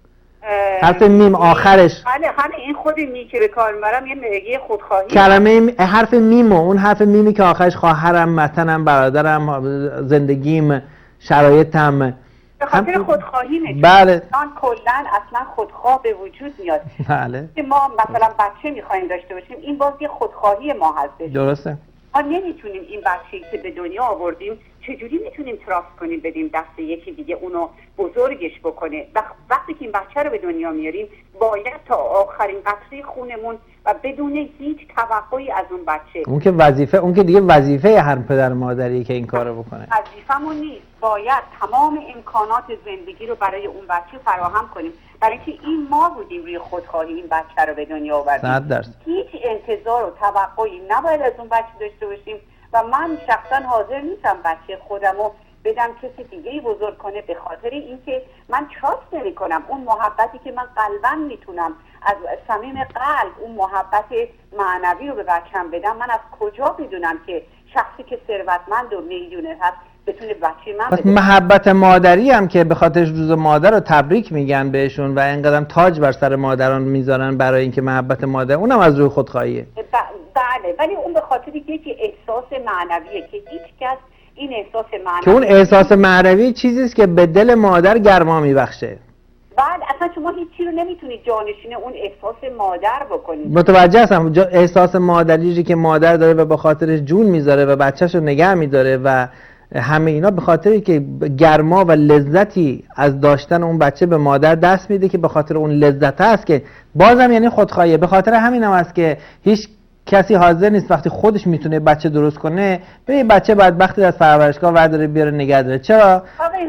Speaker 1: حرف میم آخرش.
Speaker 8: بله، همین این خود می که به کار میبرم یه خودخواهی.
Speaker 1: کلمه حرف میمو، اون حرف میمی که آخرش خواهرم، وطنم، برادرم، زندگیم، شرایط هم
Speaker 8: به خاطر خودخواهی نشون.
Speaker 1: بله.
Speaker 8: کلا اصلا خودخواه به وجود میاد.
Speaker 1: بله.
Speaker 8: ما مثلا بچه میخوایم داشته باشیم، این باز یه خودخواهی ما هستش.
Speaker 1: درسته.
Speaker 8: ما نمیتونیم این بچه‌ای که به دنیا آوردیم چجوری میتونیم تراست کنیم بدیم دست یکی دیگه اونو بزرگش بکنه. وقتی که این بچه رو به دنیا میاریم باید تا آخرین قطره خونمون و بدون هیچ توقعی از اون بچه،
Speaker 1: اون که دیگه وظیفه هر پدر مادریه که این کارو بکنه.
Speaker 8: وظیفمون نیست، باید تمام امکانات زندگی رو برای اون بچه فراهم کنیم، برای اینکه این ما بودیم روی خودخواهی این بچه رو به دنیا آوردیم. هیچ انتظار و توقعی نباید از اون بچه داشته باشیم و من شخصا حاضر نیستم بچه خودمو بدم کسی دیگه‌ای بزرگ کنه، به خاطر اینکه من تراست نمی‌کنم اون محبتی که من قلباً میتونم از صمیم قلب اون محبت معنوی رو به بچه‌م بدم. من از کجا بدونم که شخصی که ثروتمند و میلیونر هست بتونه بچه من بده؟
Speaker 1: محبت مادری هم که به خاطر روز مادر رو تبریک میگن بهشون و اینقدرم تاج بر سر مادران میذارن برای اینکه محبت مادر، اونم از روی خودخواهیه.
Speaker 8: بله، ولی اون به خاطر که احساس معنویه که هیچ کس این احساس معنوی،
Speaker 1: که اون احساس معنوی چیزی است که به دل مادر گرما میبخشه.
Speaker 8: بعد اصلا شما هیچی رو نمیتونید جانشین اون احساس مادر بکنید.
Speaker 1: متوجه هستم. احساس مادری که مادر داره و به خاطرش جون میذاره و بچه‌شو نگه میداره و همه اینا به خاطری که گرما و لذتی از داشتن اون بچه به مادر دست میده که به خاطر اون لذت هست که بازم یعنی خودخواهیه. به خاطر همین هم است که هیچ کسی حاضر نیست وقتی خودش میتونه بچه درست کنه به یه بچه بدبختی از پرورشگاه ورداره بیاره نگه داره. چرا؟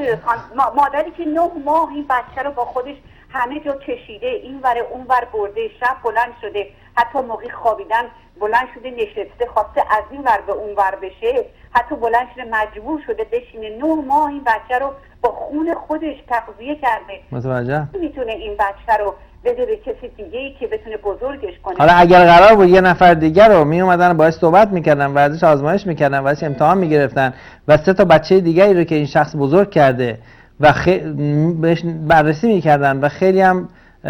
Speaker 8: مادری که 9 ماه این بچه رو با خودش همه جا کشیده، این ور اون ور برده، شب بلند شده، حتی موقع خوابیدن بلند شده نشسته، خواسته از این ور به اون ور بشه، حتی بلند شده مجبور شده بشینه. 9 ماه این بچه رو با خون خودش تغذیه کرده.
Speaker 1: متوجه؟
Speaker 8: میتونه این بچه رو بده به کسی دیگه‌ای که بتونه بزرگش کنه.
Speaker 1: حالا اگر قرار بود یه نفر دیگر رو می اومدن باهاش صحبت میکردن، ورزش آزمایش میکردن، واسه امتحان میگرفتن و 3 تا بچه دیگری رو که این شخص بزرگ کرده و بهش بررسی میکردن و خیلی هم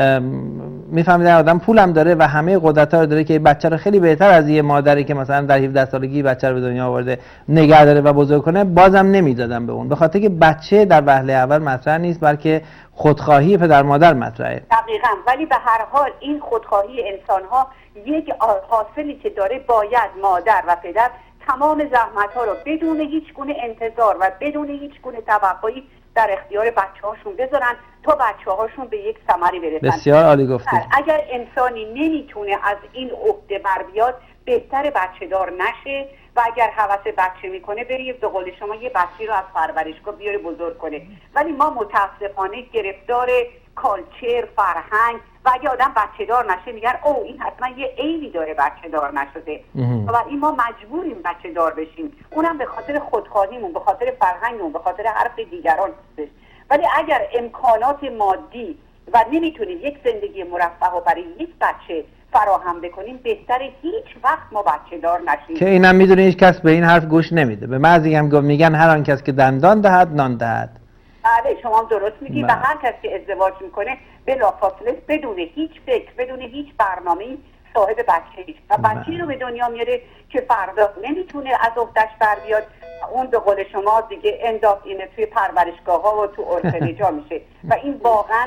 Speaker 1: میفهمیدن آدم پولم داره و همه قدرت‌ها رو داره که بچه رو خیلی بهتر از یه مادری که مثلا در 17 سالگی بچه رو به دنیا آورده نگه داره و بزرگ کنه بازم نمیدادن به اون، به خاطر که بچه در وهله اول مطرح نیست بلکه خودخواهی پدر مادر مطرحه.
Speaker 8: دقیقاً. ولی به هر حال این خودخواهی انسان‌ها یک حاصلی که داره، باید مادر و پدر تمام زحمت‌ها رو بدون هیچ گونه انتظار و بدون هیچ گونه توقعی در اختیار بچه‌هاشون بذارن تا بچه‌هاشون به یک ثمری برسن.
Speaker 1: بسیار عالی گفتید.
Speaker 8: اگر انسانی نمیتونه از این عهده بر بیاد بهتر بچه دار نشه و اگر هوس بچه میکنه بری به قول شما یه بچه رو از پرورشگاه بیاره بزرگ کنه. ولی ما متاسفانه گرفتار کالچر، فرهنگ و اگه آدم بچه دار نشه میگن او این حتما یه عیبی داره بچه دار نشده و این ما مجبوریم بچه دار بشیم، اونم به خاطر خودخواهیمون، به خاطر فرهنگمون، به خاطر حرف دیگران هستش. ولی اگر امکانات مادی و نمیتونیم یک زندگی مرفه و برای یک بچه فراهم بکنیم بهتره هیچ وقت ما بچه دار نشیم.
Speaker 1: که اینم میدونی هیچ کس به این حرف گوش نمیده. به بعضی هم میگن هر آن کس که دندان دهد نان دهد.
Speaker 8: بله شما هم درست میگی. و هر کس که ازدواج میکنه بلافاصله بدون هیچ فکر، بدون هیچ برنامه‌ای صاحب بچه میشه و بچه‌ای رو به دنیا میاره که فردا نمیتونه از عهده‌اش بر بیاد. اون به قول شما دیگه انداز اینه توی پرورشگاه‌ها و تو اورفنیج‌ها میشه و این واقعا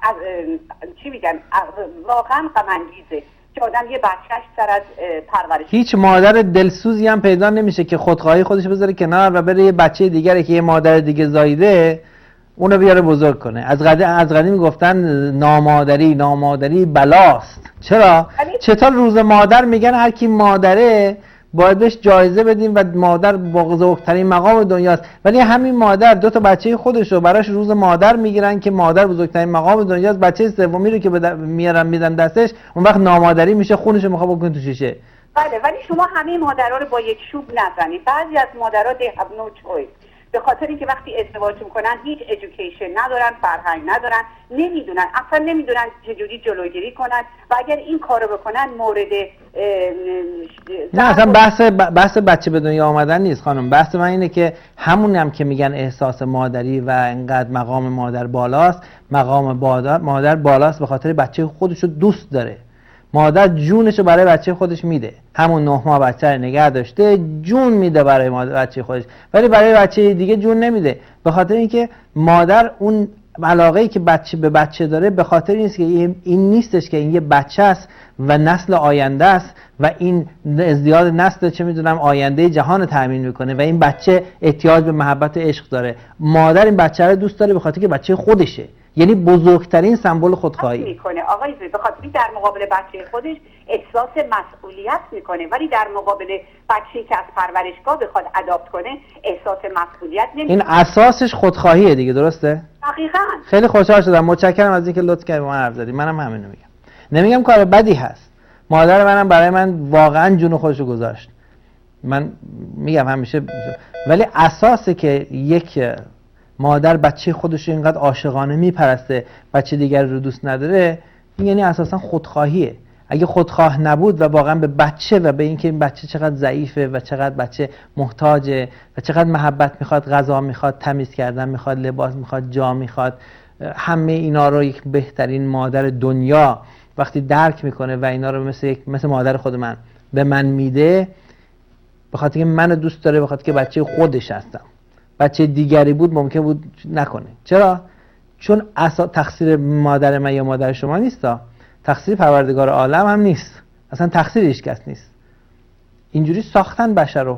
Speaker 8: چی میگن، واقعا غم انگیزه که آدم یه بچه‌اش سر از پرورش.
Speaker 1: هیچ مادر دلسوزی هم پیدا نمیشه که خودخواهی خودش بذاره کنار و بره یه بچه دیگری که یه مادر دیگه زایده اونو بیاره بزرگ کنه. از قدیم گفتن نامادری بلاست. چرا؟ چطور روز مادر میگن هر کی مادره باید بهش جایزه بدیم و مادر بزرگترین مقام دنیاست، ولی همین مادر 2 تا بچه خودش رو براش روز مادر میگیرن که مادر بزرگترین مقام دنیاست، بچه سومی رو که میدن دستش اون وقت نامادری میشه، خونش رو میخواد بکنه تو شیشه.
Speaker 8: بله ولی شما همه مادرها رو با یک چوب نزنید. بعضی از مادرها they have no choice، به خاطر اینکه وقتی ازدواج میکنن هیچ ادویکیشن ندارن، فرهنگ ندارن، نمیدونن چجوری جلوگیری کنن و اگر این کارو بکنن مورد
Speaker 1: نه اصلا بحث بچه به دنیا آمدن نیست خانم. بحث من اینه که همون هم که میگن احساس مادری و انقدر مقام مادر بالاست، مقام مادر بالاست به خاطر بچه خودشو دوست داره. مادر جونشو برای بچه خودش میده، همون 9 ماه بچه رو نگه داشته، جون میده برای بچه خودش، ولی برای بچه دیگه جون نمیده. به خاطر اینکه مادر اون علاقه‌ای که بچه به بچه داره به خاطر اینه که این نیستش که این یه بچه است و نسل آینده است و این ازدیاد نسل چه میدونم آینده جهان رو تامین میکنه و این بچه احتیاج به محبت و عشق داره. مادر این بچه رو دوست داره به خاطر که بچه خودشه، یعنی بزرگترین سمبل خودخواهی
Speaker 8: میکنه. آقای زوی به خاطر در مقابل بچه خودش احساس مسئولیت میکنه، ولی در مقابل بچه‌ای که از پرورشگاه بخواد اداپت کنه احساس مسئولیت نمیکنه.
Speaker 1: این اساسش خودخواهیه دیگه، درسته؟
Speaker 8: دقیقاً.
Speaker 1: خیلی خوشحال شدم، متشکرم از اینکه لطف کردید ما حرف زدید. منم همینو میگم، نمیگم کار بدی هست. مادر منم برای من واقعا جون خودشو گذاشت، من میگم همیشه، ولی اساسه که یک مادر بچه خودش اینقدر عاشقانه میپرسته بچه دیگر رو دوست نداره، یعنی اساسا خودخواهیه. اگه خودخواه نبود و واقعا به بچه و به اینکه این بچه چقدر ضعیفه و چقدر بچه محتاجه و چقدر محبت میخواد، غذا میخواد، تمیز کردن میخواد، لباس میخواد، جا میخواد، همه اینا رو یک بهترین مادر دنیا وقتی درک میکنه و اینا رو مثل مادر خود من به من میده، به خاطر که منو دوست داره، به خاطر که بچه خودش هستم. بچه دیگری بود ممکن بود نکنه. چرا؟ چون تقصیر مادر من یا مادر شما نیستا، تقصیر پروردگار عالم هم نیست، اصلا تقصیر هیچ کس نیست. اینجوری ساختن بشر رو.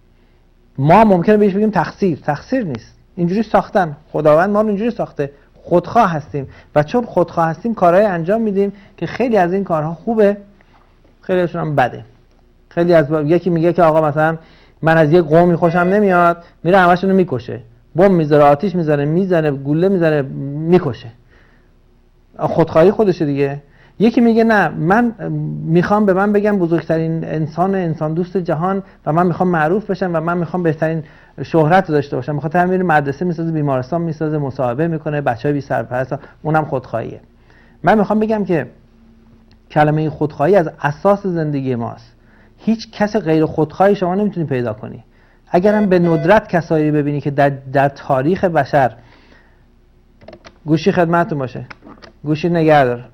Speaker 1: ما ممکنه بهش بگیم تقصیر نیست، اینجوری ساختن، خداوند ما رو اینجوری ساخته. خودخواه هستیم و چون خودخواه هستیم کارهای انجام میدیم که خیلی از این کارها خوبه، خیلی ازشون هم بده. خیلی از یکی میگه که آقا مثلا من از یه قومی خوشم نمیاد، میره همشون رو میکشه، بمب میذاره، آتیش میذاره، گوله میذاره، میکشه. خودخواهی خودشه دیگه. یکی میگه نه، من میخوام به من بگم بزرگترین انسان دوست جهان و من میخوام معروف بشم و من میخوام بهترین شهرت رو داشته باشم، بخاطر همین مدرسه میسازه، بیمارستان میسازه، مصاحبه میکنه، بچهای بی سرپرست، اونم خودخواهیه. من میخوام بگم که کلمه خودخواهی از اساس زندگی ماست. هیچ کس غیر خودخواهی شما نمیتونی پیدا کنی. اگرم به ندرت کسایی ببینی که در تاریخ بشر، گوشی خدمتتون باشه، گوشی نگهدار،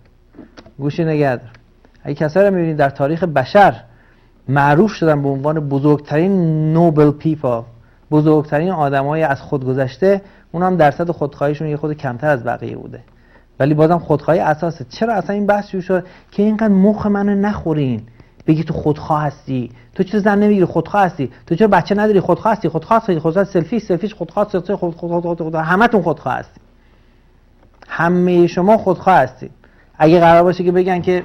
Speaker 1: اگه کسایی رو میبینید در تاریخ بشر معروف شدن به عنوان بزرگترین نوبل پیپل، بزرگترین آدمای از خود گذشته، اونم درصد خودخواهیشون یه خود کمتر از بقیه بوده، ولی بازم خودخواهی اساسه. چرا اصلا این بحث شد که اینقدر مخ منو نخورین، بگی تو خودخواه هستی، تو چرا زن نمیگیری خودخواه هستی، تو چرا بچه نداری خودخواه هستی، خودخواه سلفیش خودخواه، همتون خودخواه هستی، همه شما خودخواه هستید. اگه قرار باشه که بگن که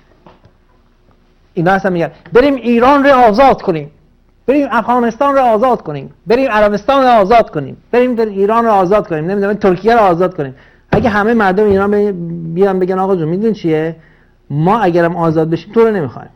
Speaker 1: اینا اصلا میگن بریم ایران رو آزاد کنیم، بریم افغانستان رو آزاد کنیم، بریم عربستان رو آزاد کنیم، بریم ایران رو آزاد کنیم، نمیدونم ترکیه رو آزاد کنیم. اگه همه مردم ایران بیان بگن آقا جون میدونی چیه، ما اگرم آزاد بشیم تو رو نمیخوایم،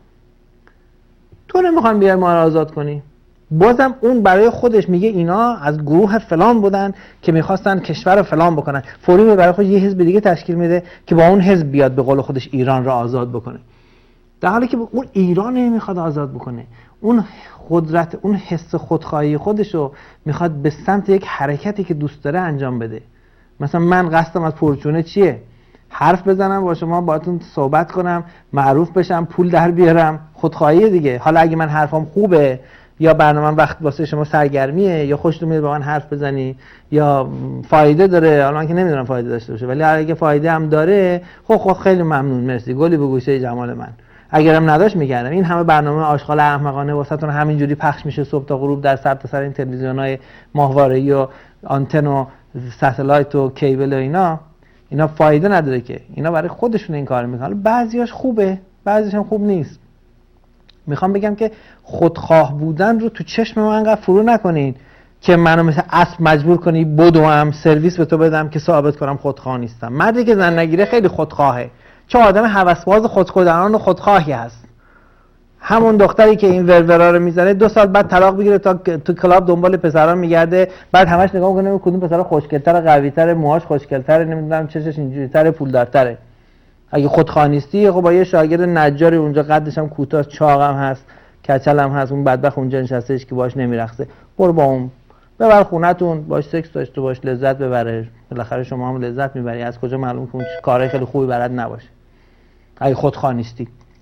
Speaker 1: تو نمیخوایم بیای ما رو آزاد کنی، بازم اون برای خودش میگه اینا از گروه فلان بودن که میخواستن کشور رو فلان بکنن، فوری برای خودش یه حزب دیگه تشکیل میده که با اون حزب بیاد به قول خودش ایران رو آزاد بکنه، در حالی که اون ایران نمیخواد آزاد بکنه، اون قدرت، اون حس خودخواهی خودش رو میخواد به سمت یک حرکتی که دوست داره انجام بده. مثلا من قصدم از پرچونه چیه؟ حرف بزنم با شما، باهاتون صحبت کنم، معروف بشم، پول در بیارم، خودخواهی دیگه. حالا اگه من حرفم خوبه یا برنامه‌ام وقت واسه شما سرگرمیه یا خوشتون میاد با من حرف بزنی یا فایده داره، حالا من که نمیدونم فایده داشته باشه، ولی اگه فایده هم داره خب خیلی ممنون، مرسی، گلی به گوشه جمال من. اگرم نداشت میگردم. این همه برنامه آشغال احمقانه واسهتون همینجوری پخش میشه صبح تا غروب در سر تا سر این تلویزیون‌های ماهواره‌ای و آنتن و ستلایت و کیبل و اینا فایده نداره که، اینا برای خودشون این کار میکنن. بعضیاش خوبه، بعضیش هم خوب نیست. میخوام بگم که خودخواه بودن رو تو چشم من انقدر فرو نکنین که منو مثل اسب مجبور کنی بدوم سرویس به تو بدم که ثابت کنم خودخواه نیستم. مردی که زن نگیره خیلی خودخواهه، چه آدم هوسباز خودخودانان و خودخواهی هست. همون دختری که این ورورا رو میزنه 2 سال بعد طلاق بگیره تا تو کلاب دنبال پسرا میگرده، بعد همش نگاه میکنه کدوم پسر خوشگل‌تر، قوی‌تر، موهاش خوشگل‌تر، نمیدونم چشش اینجوری‌تر، پولدارتره. اگه خودخواه نیستی خب با یه شاگرد نجاری اونجا قدش هم کوتاه، چاقم هست، کچل هم هست، اون بدبخت اونجا نشستهش که باش نمیرقصه، برو با اون ببر خونتون، باش سکس داشته باش، لذت ببره، بالاخره شما هم لذت میبری. از کجا معلوم که اون کارهای خیلی خوبی برات نباشه اگه خودخواه نیستی؟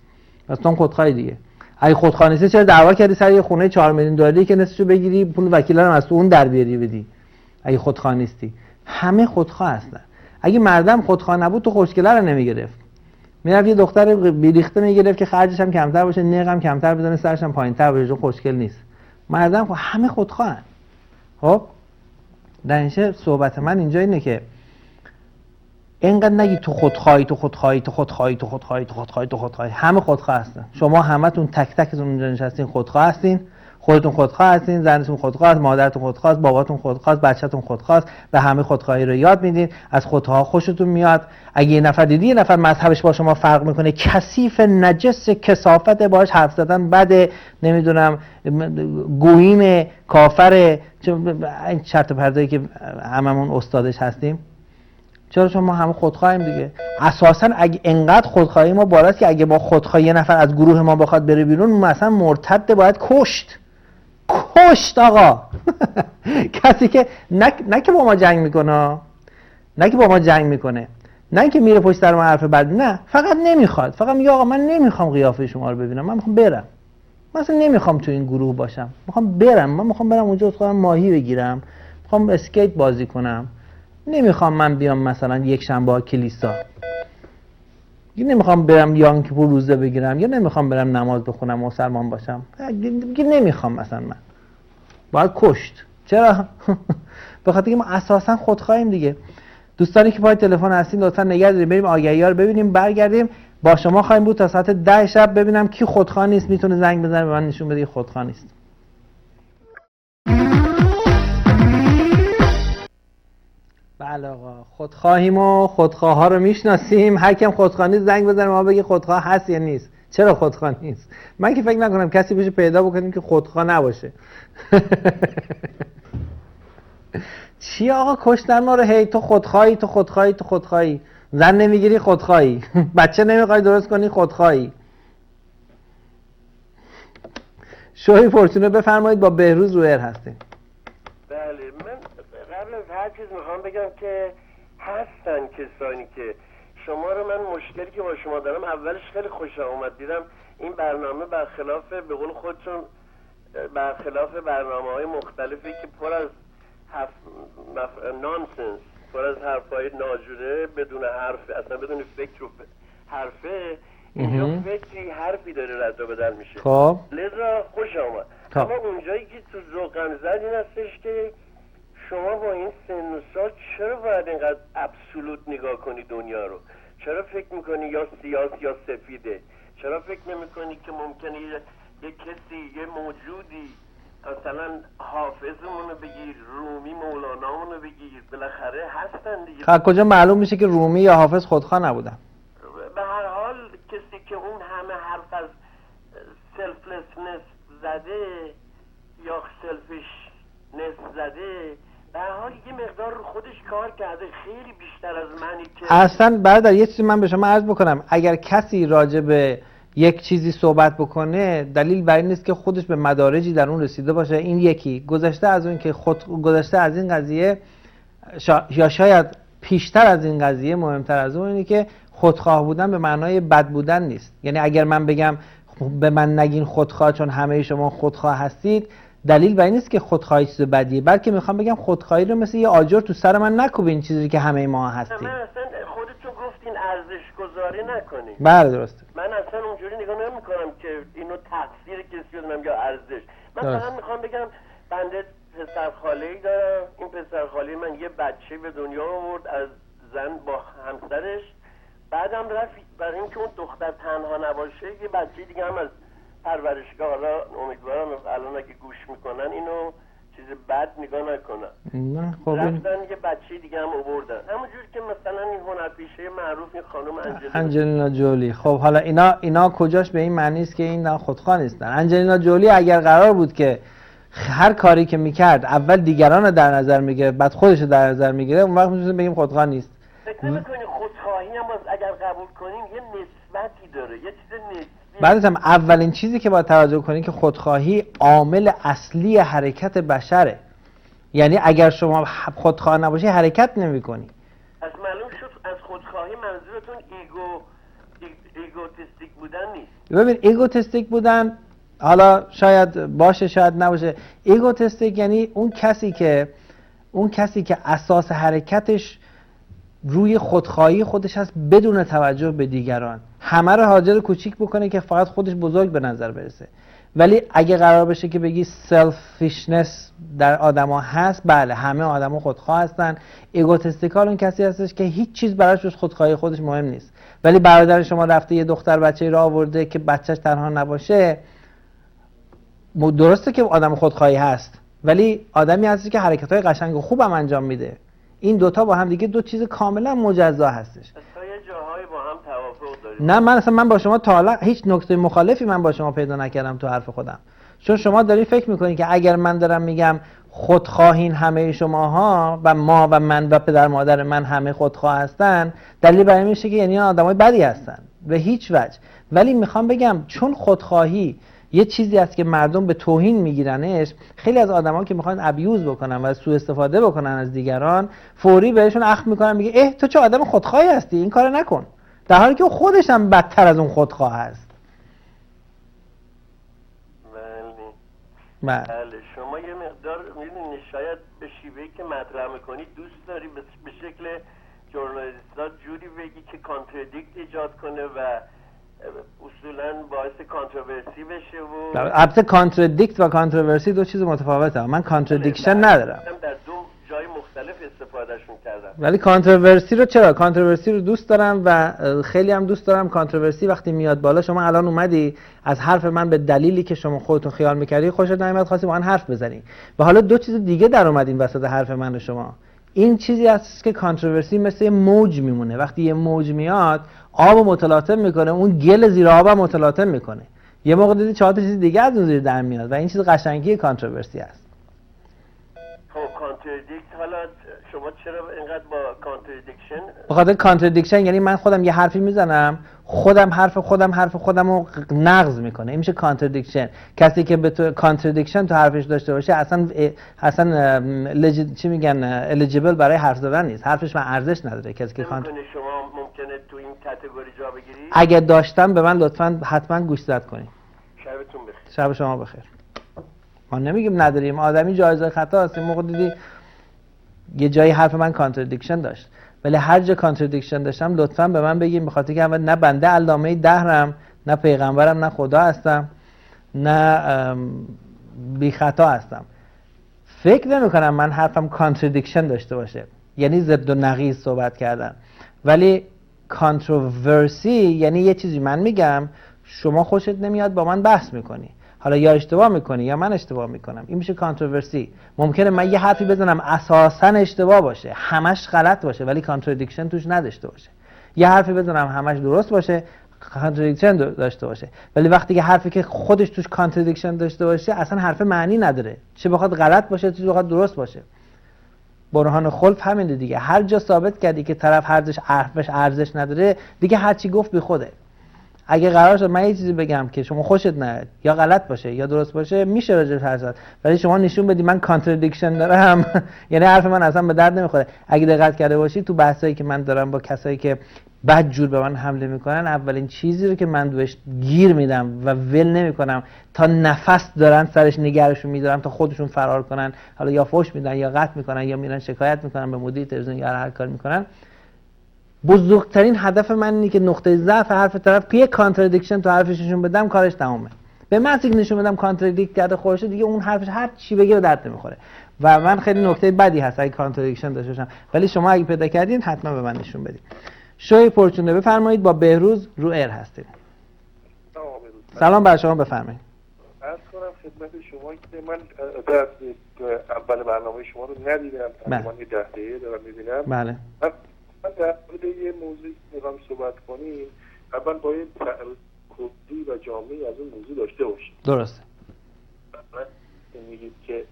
Speaker 1: اصلا خودخواهی دیگه. اگه خودخواه نیستی چرا دعوا کردی سر یه خونه 4 میلیون دلاری که نصفشو بگیری پول وکیلا رو از تو اون در بیاری بدی؟ اگه خودخواه نیستی. همه خودخواه هستن. اگه مردم خودخواه نبود تو خوشگله رو نمیگرفت. میرفت یه دختر بیریخته میگرفت که خرجش هم کمتر باشه، نقم کمتر بزنه، سرش هم پایینتر باشه، خوشگل نیست. مردم همه خودخواهن. خب در اینجا صحبت من اینجا اینه که اینقدر نگی تو خودخواهی تو خودخواهی تو خودخواهی تو خودخواهی تو خودخواهی تو خودخواهی. همه خودخواه هستن. شما همتون تک تکتون اونجا نشستین خودخواه هستین. خودتون خودخواه هستین، زنتون خودخواه است، مادرتون خودخواه است، باباتون خودخواه است، بچه‌تون خودخواه است و همه خودخواهی رو یاد میدین. از خودخواه خوشتون میاد. اگه یه نفر دیدی یه نفر مذهبش با شما فرق میکنه، کثیف، نجس، کثافت، باهاش حرف زدن بده، نمیدونم گویم، کافر، این چرت و پرتایی که هممون استادش هستیم. چرا؟ چون ما همه خودخواهیم دیگه. اساساً اگه انقدر خودخواهی ما بالاست که اگه با خودخواهی یه نفر از گروه ما بخواد بره بیرون، مثلا مرتد باید کشت آقا. کسی که نه که با ما جنگ میکنه، نه که میره پشت سر ما حرف بد، نه، فقط نمیخواد، فقط میگه آقا من نمیخوام قیافه شما رو ببینم، من میخوام برم، مثلا نمیخوام تو این گروه باشم، میخوام برم اونجا خودم ماهی بگیرم، میخوام اسکیت بازی کنم، نمیخوام من بیام مثلا یک شنبه کلیسا، یا نمیخوام برم یانکیپور روزه بگیرم، یا نمیخوام برم نماز بخونم مسلمان باشم، دیگه نمیخوام. مثلا من باید کشت. چرا؟ به خاطر اینکه ما اساسا خودخواهیم دیگه. دوستانی که پای تلفن هستین لطفا نگه دارید، بریم آگهی‌ها رو ببینیم، برگردیم با شما خواهیم بود تا ساعت 10 شب. ببینم کی خودخواه نیست میتونه زنگ بزنه به من نشون بده که خودخواه نیست. بله آقا، خودخواهیم و خودخواه ها رو میشناسیم. هر کیم خودخواه نیست زنگ بزنه ما بگه خودخواه هست یا نیست. چرا خودخواه نیست؟ من که فکر نکنم کسی بشه پیدا بکنیم که خودخواه نباشه. چی آقا کشتن ما رو؟ هی تو خودخواهی، زن نمیگیری خودخواهی، بچه نمیخوای درست کنی خودخواهی. شوی فورتونه بفرمایید، با بهروز رو ایر هستیم.
Speaker 9: بله، من قبل از هر چیز میخوام بگم که هستن کسانی که شما رو، من مشکلی که با شما دارم اولش خیلی خوش آمد دیدم این برنامه برخلاف به قول خودتون برخلاف برنامه‌های مختلفی که پر از نانسنس، پر از حرفای ناجوره بدون حرف، اصلا بدون فکر و حرفه، اینجا فکری حرفی داره رد و بدل میشه.
Speaker 1: خب
Speaker 9: لذا خوش آمد. اما اونجایی که تو ذوقم زد این هستش که شما با این سن و سال چرا باید اینقدر ابسولوت نگاه کنی دنیا رو؟ چرا فکر میکنی یا سیاه یا سفیده؟ چرا فکر نمیکنی که ممکنه یه کسی، یه موجودی، مثلا حافظمونو بگیر، رومی، مولانامونو بگیر، بالاخره هستن دیگه.
Speaker 1: خب کجا معلوم میشه که رومی یا حافظ خودخواه نبودن؟
Speaker 9: به هر حال کسی که اون همه حرف از سلفلسنس زده یا سلفیشنس زده، به هر حال یه مقدار خودش کار کرده، خیلی بیشتر از منی که
Speaker 1: اصلا. برادر یه چیزی من به شما عرض بکنم، اگر کسی راجع به یک چیزی صحبت بکنه دلیل بر این نیست که خودش به مدارجی در اون رسیده باشه. این یکی گذشته از اون که گذشته از این قضیه یا شاید پیشتر از این قضیه، مهمتر از اون اینه که خودخواه بودن به معنای بد بودن نیست. یعنی اگر من بگم به من نگین خودخواه چون همه شما خودخواه هستید، دلیل بر این نیست که خودخواهی چیز بدیه، بلکه میخوام بگم خودخواهی رو مثل یه آجر تو سر من نکوبین، چیزی که همه ما هستیم.
Speaker 9: من اصلا خودتون گفتین ارزش گذاری نکنین.
Speaker 1: بله درسته.
Speaker 9: من اصلا اونجوری نگاه نمی‌کنم که اینو تقصیر کسی بدونم یا ارزش. من فقط میخوام بگم بنده پسر خاله‌ای دارم. این پسر خاله من یه بچه به دنیا آورد از زن با همسرش، بعدم رفت برای اینکه اون دختر تنها نباشه یه بچه دیگه هم از پرورشگاه، حالا امیدوارم الان اگه گوش میکنن اینو چیز بد نگاه نکنن،
Speaker 1: نه خب
Speaker 9: رفتن یه بچه دیگه هم آوردن، همونجور که مثلا این هنرپیشه معروف این خانم
Speaker 1: انجلینا جولی. خب حالا اینا کجاش به این معنی است که این خودخواه نیستن؟ انجلینا جولی اگر قرار بود که هر کاری که میکرد اول دیگران رو در نظر میگیره بعد خودش رو در نظر میگیره، اون وقت میتونیم بگیم خودخواه نیست.
Speaker 9: فکر نمی‌کنی خودخواهی هم باز اگر قبول کنیم یه نسبتی داره، یه چیز نسبی.
Speaker 1: بعدش هم اولین چیزی که باید توجه کنید که خودخواهی عامل اصلی حرکت بشره. یعنی اگر شما خودخواه نباشی حرکت نمی‌کنی.
Speaker 9: از معلوم شد از خودخواهی منظورتون ایگوتیستیک بودن نیست.
Speaker 1: ببین ایگوتستیک بودن حالا شاید باشه شاید نباشه. ایگوتستیک یعنی اون کسی که اساس حرکتش روی خودخواهی خودش هست بدون توجه به دیگران، همه رو حاضر کوچیک بکنه که فقط خودش بزرگ به نظر برسه. ولی اگه قرار بشه که بگی سلفیشنس در آدما هست، بله همه آدما خودخواه هستن. ایگوتستیکال اون کسی هستش که هیچ چیز براش جز خودخواهی خودش مهم نیست. ولی برادر شما رفته یه دختر بچه‌ای را آورده که بچه‌ش تنها نباشه، درسته که آدم خودخواهی هست ولی آدمی هستی که حرکت‌های قشنگ و خوبم انجام میده. این دوتا با هم دیگه دو چیز کاملا مجزا هستش.
Speaker 9: تا یه جاهایی با هم توافق داریم.
Speaker 1: نه من با شما تا حالا هیچ نکته مخالفی من با شما پیدا نکردم تو حرف خودم. چون شما دارین فکر میکنین که اگر من دارم میگم خودخواهین همه شماها و ما و من و پدر مادر من همه خودخواه هستن، دلیل برای میشه که یعنی آدمای بدی هستن به هیچ وجه. ولی میخوام بگم چون خودخواهی یه چیزی است که مردم به توهین میگیرنش، خیلی از آدما که میخوان ابیوز بکنن و سوء استفاده بکنن از دیگران، فوری بهشون اخم میکنن، میگه تو چه آدم خودخواهی هستی، این کارو نکن، در حالی که خودش هم بدتر از اون خودخواه هست.
Speaker 9: بله شما یه مقدار میدونید شاید به شیوهی که مطرح میکنی دوست داری به شکل ژورنالیست‌ها جوری بگی که کانتردیکت ایجاد کنه و اصولاً باعث کانتروورسی بشه و
Speaker 1: البته کانتردیکت و کانتروورسی دو چیز متفاوته. من کانتردیکشن ندارم،
Speaker 9: در دو جای مختلف استفادهشون کردم.
Speaker 1: ولی کانتروورسی رو چرا؟ کانتروورسی رو دوست دارم و خیلی هم دوست دارم. کانتروورسی وقتی میاد بالا، شما الان اومدی از حرف من به دلیلی که شما خودتون خیال میکردی خوشت نمیاد، خواستی با من حرف بزنی و حالا دو چیز دیگه در اومدین وسط حرف من و شما. این چیزی هست که کانتروورسی مثل یه موج میمونه، وقتی یه موج میاد آب متلاطم میکنه، اون گل زیر آب هم متلاطم میکنه، یه موقع دیدی 4 تا چیز دیگه از اون زیر در میاد و این چیز قشنگی کانتروورسی است.
Speaker 9: خب کانتردیکت، حالا شما چرا اینقدر با کانتردیکشن؟
Speaker 1: بخاطر کانتردیکشن یعنی من خودم یه حرفی میزنم، خودم حرف خودم رو نقض میکنه، این میشه کانتردیکشن. کسی که به تو کانتردیکشن تو حرفش داشته باشه اصلا چی میگن الیجیبل برای حرف زدن نیست، حرفش من ارزش نداره. کسی که
Speaker 9: شما ممکنه تو این کاتگوری جا بگیری؟
Speaker 1: اگه داشتم به من لطفاً حتما گوش زد کنید.
Speaker 9: شبتون بخیر.
Speaker 1: شب شما بخیر. ما نمیگیم نداریم، آدمی جایزه خطا هست. موقع دیدی یه جایی حرف من کانتردیکشن داشت، ولی هر جا کانتردیکشن داشتم لطفاً به من بگیم، بخاطر که نه بنده علامه دهرم، نه پیغمبرم، نه خدا هستم، نه بی خطا هستم. فکر نمی‌کنم من حرفم کانتردیکشن داشته باشه، یعنی ضد و نقیض صحبت کردن. ولی کانتروورسی یعنی یه چیزی من میگم شما خوشت نمیاد با من بحث میکنی، حالا یا اشتباه میکنی یا من اشتباه میکنم، این میشه کانتروورسی. ممکنه من یه حرفی بزنم اساساً اشتباه باشه، همش غلط باشه، ولی کانتردیکشن توش نداشته باشه. یه حرفی بزنم همش درست باشه، کانتردیکشن داشته باشه. ولی وقتی که حرفی که خودش توش کانتردیکشن داشته باشه اصلا حرف معنی نداره، چه بخواد غلط باشه چه بخواد درست باشه. برهان خلف همینه دیگه، هر جا ثابت کردی که طرف حرفش ارزش نداره دیگه هر چی گفت بی خوده. اگه قرار شد من یه چیزی بگم که شما خوشت نیاد، یا غلط باشه یا درست باشه، میشه راجع به حرف زد، ولی شما نشون بدی من کانتردیکشن دارم یعنی حرف من اصلا به درد نمیخوره. اگه دقت کرده باشی تو بحثایی که من دارم با کسایی که بد جور به من حمله میکنن، اولین چیزی رو که من بهش گیر میدم و ول نمیکنم تا نفس دارن سرش نگرشون میدارم تا خودشون فرار کنن، حالا یا فوش میدن یا قطع میکنن یا میرن شکایت میکنن به مدیر تلویزیون یا هر کار میکنن. بزرگترین هدف من اینه که نقطه ضعف حرف طرف که کانتردیکشن تو حرفش نشون بدم، کارش تمومه. به محضی که نشون بدم کانتردیکت کرده خودش، دیگه اون حرفش هر چی بگه به درد نمیخوره. و من خیلی نکته بدی هست اگه کانتردیکشن داشته باشم، ولی شما اگه پیدا کردین حتما به من نشون بدید. شوی پرچونه بفرمایید، با بهروز رو ایر هستید. سلام بر شما، بفرمایید.
Speaker 7: عرض کنم خدمت شما که من در اول برنامه شما رو ندیدم، تقریبا یه 10 دقیقه دارم میبینم.
Speaker 1: بله.
Speaker 7: من در مورد یه موضوعی میخوام صحبت کنیم. اول باید کلی و جامعی از اون موضوع داشته باشیم.
Speaker 1: درسته.
Speaker 7: میگید که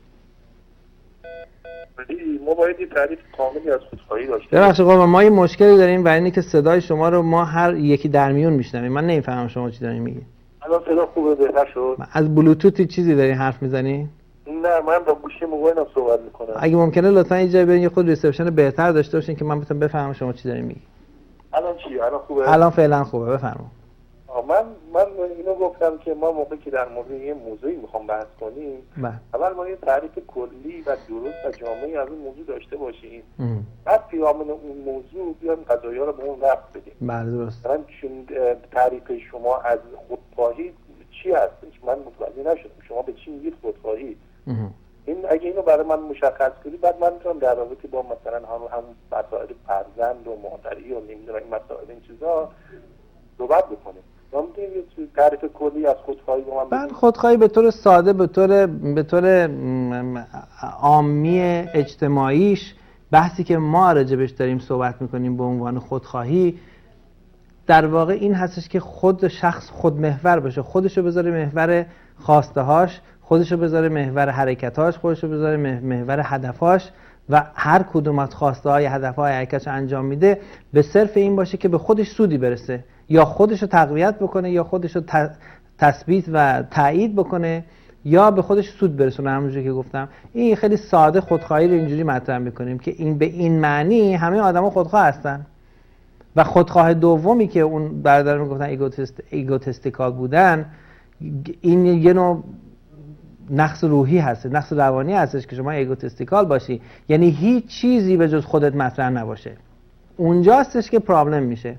Speaker 7: ما باید یه تعریف کاملی از خودخواهی داشته
Speaker 1: باشیم. ببخشید قربان، ما یه مشکلی داریم و اینه که صدای شما رو ما هر یکی در میون میشنویم. من نمیفهمم شما چی دارین میگید.
Speaker 7: الان صدا خوبه، بهتر شد؟
Speaker 1: از بلوتوت چیزی دارین حرف میزنی؟
Speaker 7: نه، من با گوشی موبایلم صحبت میکنم.
Speaker 1: اگه ممکنه لطفا یه جایی برین یه خود ریسپشن بهتر داشته باشین که من بتونم بفهمم شما چی دارین میگید.
Speaker 7: الان چی؟ الان خوبه؟
Speaker 1: الان فعلا خوبه، بفرمایید.
Speaker 7: من اینو اینو گفتم که ما موقعی که در مورد یه موضوعی میخوام بحث کنیم اول ما یه تعریف کلی و درست و جامعی از اون موضوع داشته باشیم، بعد پیرامون اون موضوع بیایم قضایا رو به اون ربط بدیم.
Speaker 1: بله درست.
Speaker 7: مثلا تعریف شما از خودخواهی چی هستش؟ من متوجه نشدم شما به چی میگید خودخواهی؟ این اگه اینو برای من مشخص کنی بعد من میتونم در رابطه با مثلا هم مسائل فرزند و مادری و نمیدونم این مسائل این چیزا صحبت بکنیم. ما میتونیم یه تعریف کلی از خودخواهی با من
Speaker 1: بدیم. خودخواهی به طور ساده به طور عامی اجتماعیش بحثی که ما راجبش داریم صحبت میکنیم به عنوان خودخواهی در واقع این هستش که خود شخص خودمحور باشه، خودشو بذاره محور خواسته هاش، خودشو بذاره محور حرکتاش، خودشو بذاره محور هدفاش و هر کدوم از خواسته های هدفهای حرکتش انجام میده به صرف این باشه که به خودش سودی برسه، یا خودشو تقویت بکنه یا خودشو تثبیت و تایید بکنه یا به خودش سود برسونه. همونجوری که گفتم این خیلی ساده خودخواهی رو اینجوری مطرح میکنیم که این به این معنی همه آدما خودخواه هستن و خودخواه دومی که اون برادران میگفتن ایگوتستیکال بودن، این یه نوع نقص روحی هست، نقص روانی هستش که شما ایگوتستیکال باشی، یعنی هیچ چیزی به جز خودت مطرح نباشه. اونجاستش که پرابلم میشه.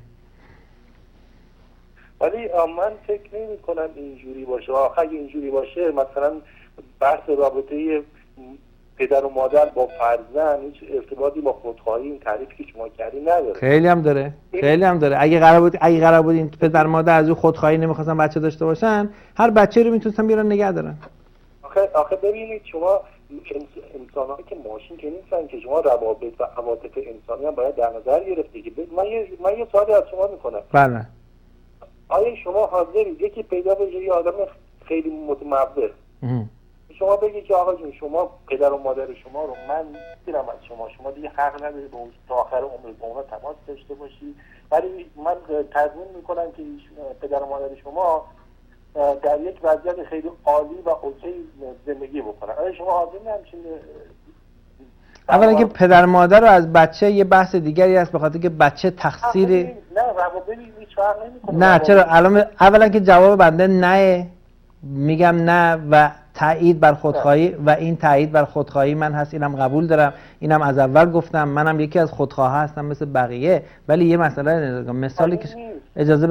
Speaker 7: ولی من فکر نمی کنم اینجوری باشه. آخه اگه اینجوری باشه مثلا بحث رابطه پدر و مادر با فرزند هیچ ارتباطی با خودخواهی این تعریفی که شما کردی نداره.
Speaker 1: خیلی هم داره. اگه قرار بود این پدر مادر از اون خودخواهی نمیخواستن بچه داشته باشن، هر بچه رو میتونستن بیارن نگه دارن.
Speaker 7: آخه ببینید شما انسان‌هایی که ماشین که نیستن که شما روابط و عواطف انسانی هم باید در نظر گرفته. که من یه سوالی از شما میکنم.
Speaker 1: بله.
Speaker 7: آیا شما حاضرید یکی پیدا بشه یه آدم خیلی متمول شما بگید که آقا جون شما پدر و مادر شما رو من میگیرم از شما دیگه حق ندارید تا آخر عمر با اونها تماس داشته باشی، ولی من تضمین میکنم که پدر و مادر شما در یک وضعیت خیلی عالی و اوکی زندگی بکنن. آیا شما حاضرین همچین؟
Speaker 1: اولا که پدر مادر رو از بچه یه بحث دیگری هست، به خاطر که بچه تقصیر
Speaker 7: نه روابطی هیچ فرق نمیکنه.
Speaker 1: نه چرا؟ اولا که جواب بنده نه، میگم نه و تایید بر خودخواهی و این تایید بر خودخواهی من هست، اینم قبول دارم، اینم از اول گفتم، منم یکی از خودخواه هستم مثل بقیه. ولی یه مسئله مثالی که اجازه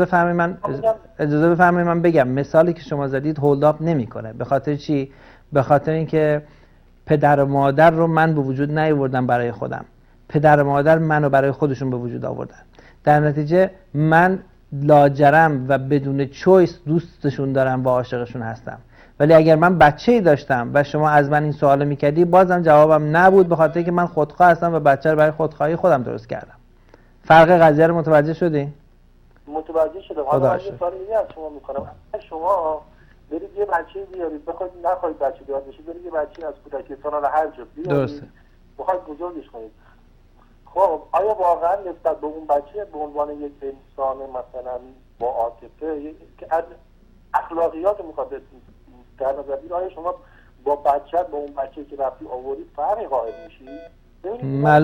Speaker 1: بفرمایید من بگم، مثالی که شما زدید هولداپ نمیکنه. به خاطر چی؟ به خاطر اینکه پدر و مادر رو من به وجود نیاوردم برای خودم، پدر و مادر منو برای خودشون به وجود آوردن. در نتیجه من لاجرم و بدون چویس دوستشون دارم و عاشقشون هستم. ولی اگر من بچه‌ای داشتم و شما از من این سوالو میکردی بازم جوابم نبود، به خاطر که من خودخواه هستم و بچه رو برای خودخواهی خودم درست کردم. فرق قضیه رو متوجه شدی؟
Speaker 7: متوجه شدم. حالا من یه سوالی دیگه از شما میکنم. شما برید یه بچه‌ای بیارید، بخواید نخواید بچه دار بشید، برید یه بچه‌ای از کودکستان حالا هر جا بیارید، بخواید بزرگش کنید. خب آیا واقعا نسبت به اون بچه به عنوان یک انسان مثلا با عاطفه که اخلاقیات میخواد در نظر بگیرید، آیا شما با بچه با اون بچه که رفتی آوردید فرقی قائل میشی؟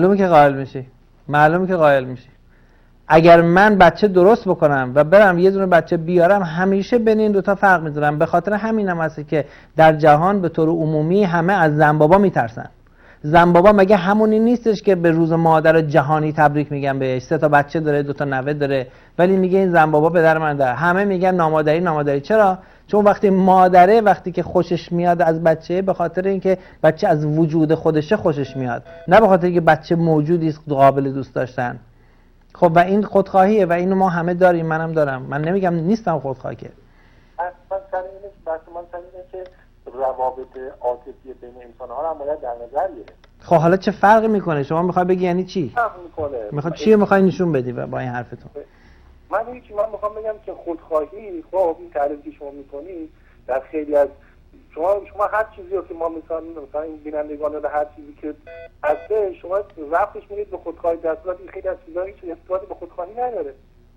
Speaker 1: معلومه که قائل میشی. اگر من بچه درست بکنم و برم یه دونه بچه بیارم، همیشه بین این دوتا فرق میذارم. به خاطر همینم هست که در جهان به طور عمومی همه از زن بابا میترسن. زن بابا مگه همونی نیستش که به روز مادر جهانی تبریک میگن بهش، 3 تا بچه داره، 2 تا نوه داره، ولی میگه این زن بابا پدر من داره. همه میگن نامادری. چرا؟ چون وقتی مادره، وقتی که خوشش میاد از بچه، به خاطر اینکه بچه از وجود خودشه خوشش میاد، نه به خاطر اینکه بچه موجودی است قابل دوست داشتن. خب و این خودخواهیه و اینو ما همه داریم، منم دارم. من نمیگم نیستم خودخواه که.
Speaker 7: من اینه که روابط عاطفی بین انسان‌ها هم باید در نظر گرفت.
Speaker 1: خب حالا چه فرقی میکنه؟ شما میخوای بگی یعنی چی؟ میخوای نشون بدی با این حرفتون؟
Speaker 7: من میخوام بگم که خودخواهی، خب این تعریفی که شما میکنید در خیلی از شما هر چیزی رو که ما مثلا این بینندگان رو هر چیزی که هسته شما رفتش میرید به خودخواهی، در صورتی خیلی از چیزایی که ارتباطی به خودخواهی نداره.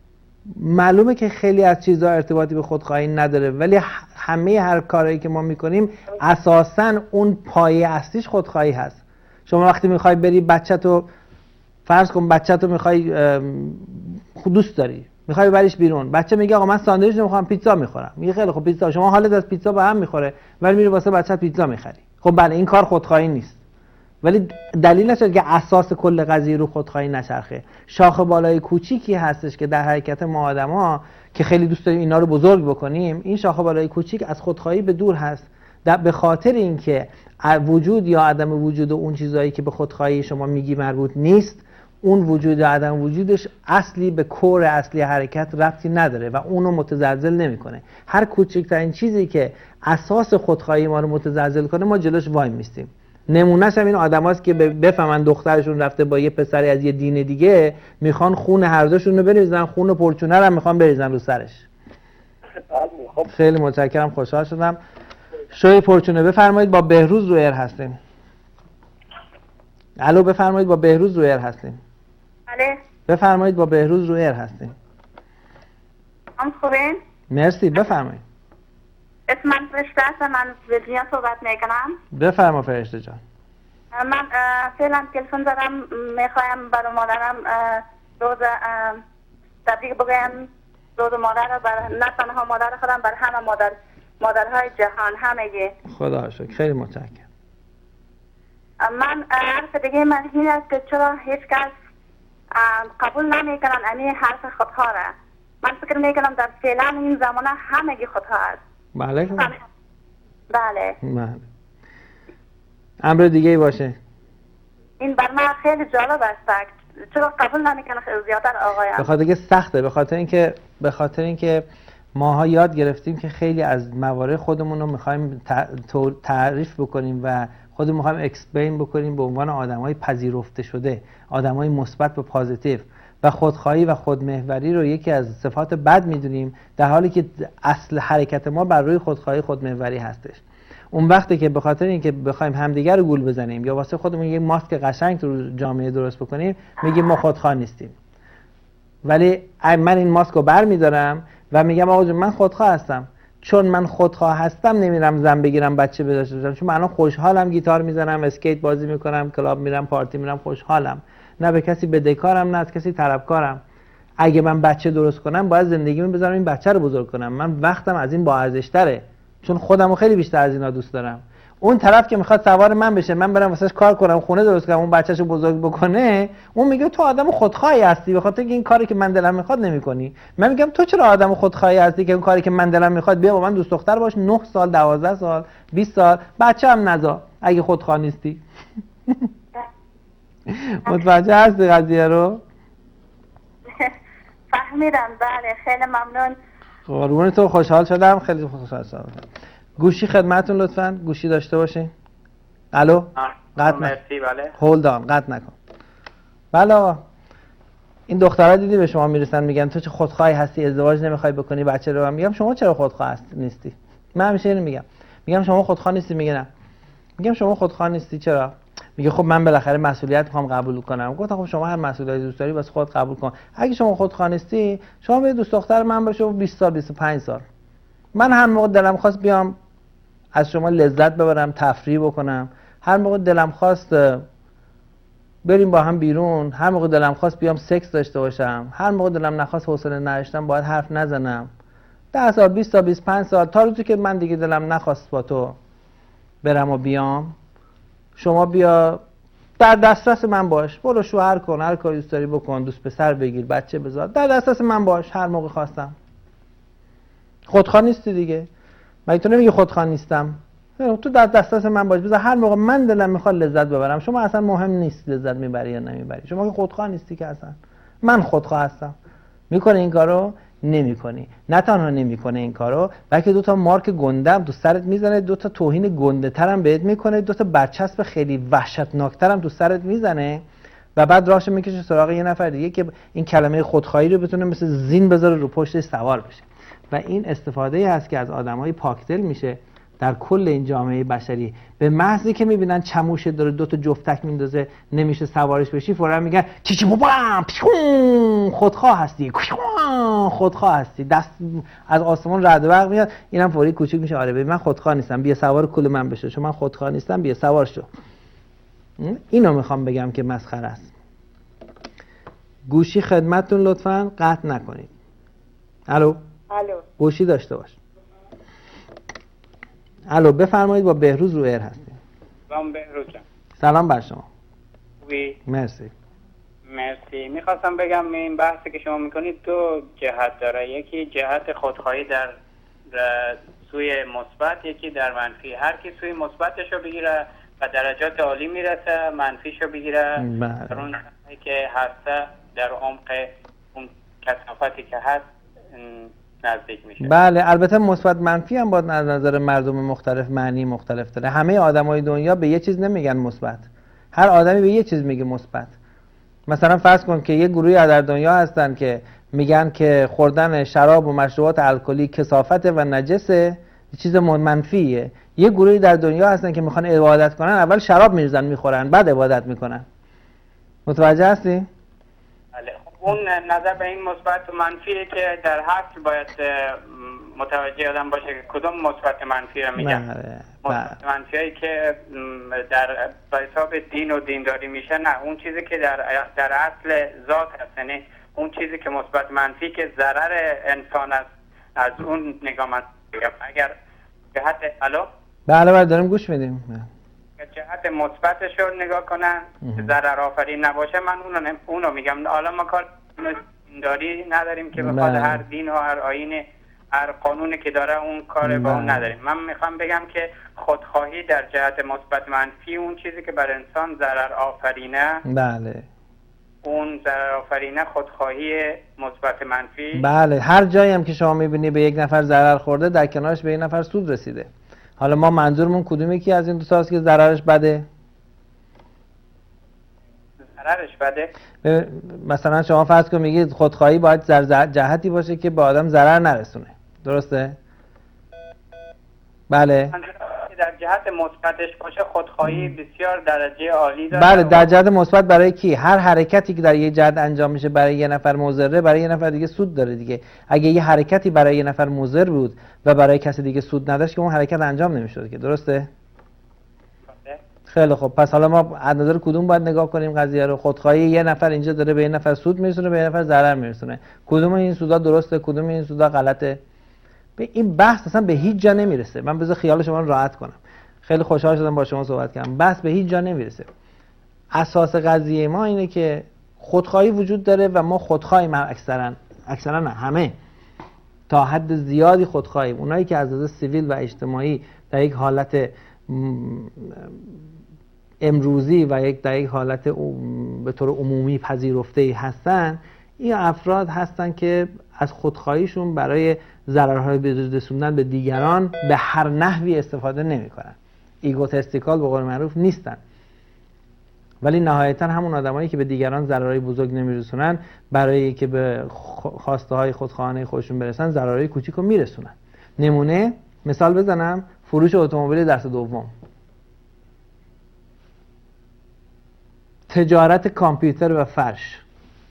Speaker 1: معلومه که خیلی از چیزها ارتباطی به خودخواهی نداره، ولی همه هر کاری که ما میکنیم اساساً اون پایه اصلیش خودخواهی هست. شما وقتی میخوای بری بچه‌تو فرض کن، بچه‌تو میخوای دوست داری، میخوای ببریش بیرون. بچه میگه آقا من ساندویچ نمیخوام، پیتزا میخورم. میگه خیلی خب پیتزا، شما حالت از پیتزا به هم میخوره ولی میری واسه بچه‌ت پیتزا میخری. خب بله این کار خودخواهی نیست، ولی دلیل نشد که اساس کل قضیه رو خودخواهی نچرخه. شاخه بالای کوچیکی هستش که در حرکت ما آدما که خیلی دوست داریم اینا رو بزرگ بکنیم، این شاخه بالای کوچیک از خودخواهی به دور هست، به خاطر اینکه وجود یا عدم وجود اون چیزایی که به خودخواهی شما میگی مربوط نیست، اون وجود یا عدم وجودش اصلی به کور اصلی حرکت ربطی نداره و اونو متزلزل نمیکنه. هر کوچکترین چیزی که اساس خودخواهی ما رو متزلزل کنه ما جلوش وای میستیم. نمونهش هم این آدماست که بفهمن دخترشون رفته با یه پسری از یه دین دیگه، میخوان خون هر دوشون رو بریزن، خون پرچونه رو میخوان بریزن رو سرش. خیلی متشکرم، خوشحال شدم. شوی پرچونه بفرمایید، با بهروز رو ایر هستیم. الو بفرمایید، با بهروز رو ایر هستیم.
Speaker 8: بله
Speaker 1: بفرمایید، با بهروز رو ایر هستیم.
Speaker 8: خوبین؟
Speaker 1: مرسی، بفرمایید.
Speaker 8: اسم من فرشته است، من ویرجینیا صحبت میکنم.
Speaker 1: بفرما فرشته جان.
Speaker 8: من فعلا تلفن دارم، میخوایم برای مادرم روز تبریک بگویم. روز مادر رو نه تنها مادر خودم، بر همه مادرهای جهان همگی.
Speaker 1: خدا شکر، خیلی متشکرم.
Speaker 8: من حرف دیگه من این است که چرا هیچ کس قبول نمیکنن این حرف خودها را. من فکر میکنم در فعلا این زمانه همگی خودها است.
Speaker 1: بله
Speaker 8: بله.
Speaker 1: امر دیگه ای باشه.
Speaker 8: این بر من خیلی جالب است. چرا قبول نمیکنه زیادتر آقایم؟
Speaker 1: به خاطر اینکه سخته، به خاطر اینکه ماها یاد گرفتیم که خیلی از موارد خودمون رو میخوایم تعریف بکنیم و خودمون میخوایم اکسپلین بکنیم به عنوان آدمای پذیرفته شده، آدمای مثبت و پوزیتیو، و خودخواهی و خودمحوری رو یکی از صفات بد میدونیم، در حالی که اصل حرکت ما بر روی خودخواهی خودمحوری هستش. اون وقتی که به خاطر اینکه بخوایم همدیگر رو گول بزنیم یا واسه خودمون یک ماسک قشنگ تو جامعه درست بکنیم، میگیم ما خودخواه نیستیم. ولی من این ماسک رو برمیدارم و میگم آقا جون من خودخواه هستم. چون من خودخواه هستم نمیرم زن بگیرم بچه بداشته باشم، چون من الان خوشحالم، گیتار میزنم، اسکیت بازی میکنم، کلاب میرم، پارتی میرم، خوشحالم. نه به کسی بدهکارم، نه از کسی طلبکارم. اگه من بچه درست کنم باید زندگیمو بذارم این بچه رو بزرگ کنم. من وقتم از این با ارزش تره، چون خودمو خیلی بیشتر از اینا دوست دارم. اون طرف که میخواد سوار من بشه، من برم واسش کار کنم، خونه درست کنم، اون بچه‌شو بزرگ بکنه، اون میگه تو آدم خودخواهی هستی به خاطر اینکه این کاری که من دلم میخواد نمیکنی. من میگم تو چرا آدم خودخواهی هستی که اون کاری که من دلم میخواد، بیا با من دوست دختر باش 9 سال 12 سال 20 سال، بچه هم نزا اگه خودخواه نیستی. متوجه هستی قضیه رو؟
Speaker 8: فهمیدم. بله خیلی ممنون.
Speaker 1: قربون تو، خوشحال شدم، خیلی خوشحال شدم. گوشی خدمتتون لطفاً، گوشی داشته باشین. الو قطع
Speaker 4: مرسی. بله
Speaker 1: هولد آن، قطع نکن. بله آقا، این دخترها دیدی به شما میرسن میگن تو چه خودخواهی هستی، ازدواج نمیخوای بکنی، بچه رو. من میگم شما چرا خودخواه نیستی؟ من همیشه اینو میگم شما خودخواه نیستی. میگه نه. میگم شما خودخواه نیستی چرا؟ میگه خب من بالاخره مسئولیت میخوام قبول کنم. گفتم خب شما هر مسئولیتی دوست داری واسه خود قبول کن. اگه شما خودخواه نیستی، شما به دوست دختر من باشه 20 سال 25 سال. من هر موقع دلم خواست بیام از شما لذت ببرم، تفریح بکنم، هر موقع دلم خواست بریم با هم بیرون، هر موقع دلم خواست بیام سکس داشته باشم، هر موقع دلم نخواست حوصله نداشتم باید حرف نزنم. 10 سال 20 سال 25 سال تا روزی که من دیگه دلم نخواست با تو برم و بیام، شما بیا در دسترس من باش، برو شوهر کن، هر کاری دوست داری بکن، دوست پسر بگیر، بچه بذار، در دسترس من باش هر موقع خواستم. خودخواه نیستی دیگه. مگه تو نمیگی خودخواه نیستم؟ تو در دسترس من باش، بذار هر موقع من دلم میخواد لذت ببرم. شما اصلا مهم نیست لذت میبری یا نمیبری، شما که خودخواه نیستی که اصلا. من خودخواه هستم. میکنه این کارو؟ نمیکنی. نه تنها نمیکنه این کارو، بلکه 2 تا مارک گندم تو سرت میزنه، 2 تا توهین گنده ترم بهت میکنه، 2 تا برچسب خیلی وحشتناکترم تو سرت میزنه و بعد راهش میکشه سراغ یه نفر دیگه که این کلمه خودخواهی رو بتونه مثل زین بذاره رو پشتش سوار بشه. و این استفاده‌ای هست که از آدمای پاکدل میشه در کل این جامعه بشری. به محضی که میبینن چموشه داره 2 تا جفتک میندازه نمیشه سوارش بشی، فوراً میگن چی بابا خودخواه هستی، خودخواه هستی، دست از آسمان رعد و برق میاد. اینم فوری کوچیک میشه، آره ببین من خودخواه نیستم، بیا سوار کل من بشه. چون من خودخواه نیستم، بیا سوار شو. اینو میخوام بگم که مسخره است. گوشی خدمتتون لطفاً قطع نکنید. الو گوشی داشته باش. الو بفرمایید، با بهروز رو ایر هستیم.
Speaker 10: سلام بهروز جان.
Speaker 1: سلام بر شما.
Speaker 10: وی
Speaker 1: مرسی.
Speaker 10: میخواستم بگم این بحثی که شما میکنید دو جهت داره، یکی جهت خودخواهی در سوی مثبت، یکی در منفی. هر کی سوی مثبتش رو بگیره و درجات عالی میرسه، منفیش رو بگیره در اون که هسته در عمق اون کثافتی که هست نزدیک میشه.
Speaker 1: بله، البته مثبت منفی هم با نظر مردم مختلف معنی مختلف داره. همه آدمای دنیا به یه چیز نمیگن مثبت، هر آدمی به یه چیز میگه مثبت. مثلا فرض کن که یه گروهی در دنیا هستن که میگن که خوردن شراب و مشروبات الکلی کثافت و نجسه، چیز منفیه. یه گروهی در دنیا هستن که میخوان عبادت کنن، اول شراب میریزن میخورن بعد عبادت میکنن. متوجه هستی؟
Speaker 10: بله. اون نظر به این مثبت و منفیه که در حصر باید متوجه آدم باشه که کدوم مثبت منفی رو میگن. مثبت منفیایی که در حساب دین و دینداری میشه، نه اون چیزی که در اصل ذات هست، یعنی اون چیزی که مثبت منفی که ضرر انسان است، از اون نگاه من بگم. اگر جهت
Speaker 1: بله داریم گوش میدیم،
Speaker 10: جهت مثبتش رو نگاه کنن که ضرر آفرین نباشه، من اونو میگم. حالا ما کار دینداری نداریم که بخواد هر دین و هر آیین هر قانونی که داره اون کار با اون نداریم. من میخوام بگم که خودخواهی در جهت مثبت منفی اون چیزی که بر انسان ضرر آفرینه،
Speaker 1: بله
Speaker 10: اون ضرر آفرینه خودخواهی مثبت منفی.
Speaker 1: بله، هر جایی هم که شما میبینی به یک نفر ضرر خورده، در کنارش به یک نفر سود رسیده. حالا ما منظورمون کدوم یکی از این دو تاست که ضررش بده؟
Speaker 10: ضررش بده؟
Speaker 1: مثلا شما فرض کن میگید خودخواهی باید جهتی باشه که به آدم ضرر نرسونه، درسته؟ بله.
Speaker 10: در جهت مثبتش باشه خودخواهی بسیار درجه عالی داره.
Speaker 1: بله، در جهت مثبت برای کی؟ هر حرکتی که در یه جهت انجام میشه برای یه نفر مضره، برای یه نفر دیگه سود داره دیگه. اگه یه حرکتی برای یه نفر مضر بود و برای کسی دیگه سود نداشت که اون حرکت انجام نمیشد که، درسته؟ خیلی خب، پس حالا ما از نظر کدوم باید نگاه کنیم قضیه رو؟ خودخواهی یه نفر اینجا داره به یه نفر سود میرسونه، به یه نفر ضرر میرسونه. کدوم این سودا درسته، کدوم این سودا غلطه؟ به این بحث اصلا به هیچ جا نمیرسه. من بذار خیال شما رو راحت کنم. خیلی خوشحال شدم با شما صحبت کردم. بحث به هیچ جا نمیرسه. اساس قضیه ما اینه که خودخواهی وجود داره و ما خودخواهیم، اکثرا نه همه تا حد زیادی خودخواهیم. اونایی که از نظر سیویل و اجتماعی در یک حالت امروزی و در یک حالت به طور عمومی پذیرفته هستن، این افراد هستن که از خودخواهیشون برای ضررهای رسوندن به دیگران به هر نحوی استفاده نمی‌کنن. ایگوتستیکال به قول معروف نیستن، ولی نهایتا همون آدمایی که به دیگران ضررهای بزرگ نمیرسونن، برای که به خواسته های خودخواهانه خودشون برسن ضررهای کوچیکو میرسونن. نمونه مثال بزنم، فروش اتومبیل دست دوم، تجارت کامپیوتر و فرش،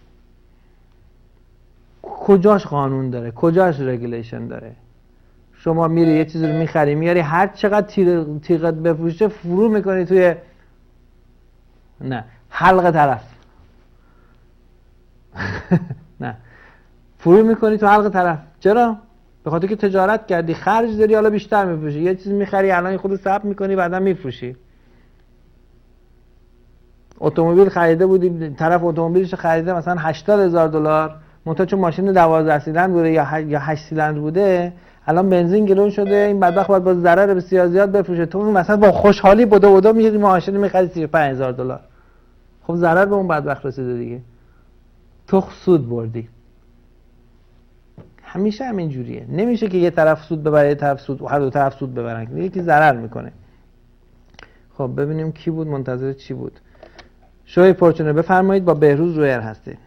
Speaker 1: کجاش قانون داره، کجاش رگولیشن داره؟ شما میری یه چیزی رو میخری میاری، هر چقدر تیغت بفروشه فرو میکنی توی حلق طرف نه، فرو میکنی تو حلق طرف. چرا؟ به خاطر که تجارت کردی، خرج داری، حالا بیشتر میفروشی. یه چیز میخری الان خودت ثبت میکنی، بعدا میفروشی. اتومبیل خریده بودی، طرف اتومبیلش خریده مثلا $80,000، منتها چون ماشین 12 سیلندر بوده یا 8 سیلندر بوده، الان بنزین گرون شده، این بدبخت باید با ضرر بسیار زیاد بفروشه. تو مثلا با خوشحالی بوده میگی ماشین میخری $35,000. خب ضرر به اون بدبخت رسیده دیگه، تو سود بردی. همیشه همین جوریه، نمیشه که یه طرف سود ببره، یه طرف سود، هر دو طرف سود ببرن، یکی ضرر میکنه. خب ببینیم کی بود منتظر چی بود. شوی پورچونه بفرمایید، با بهروز رویر هستی.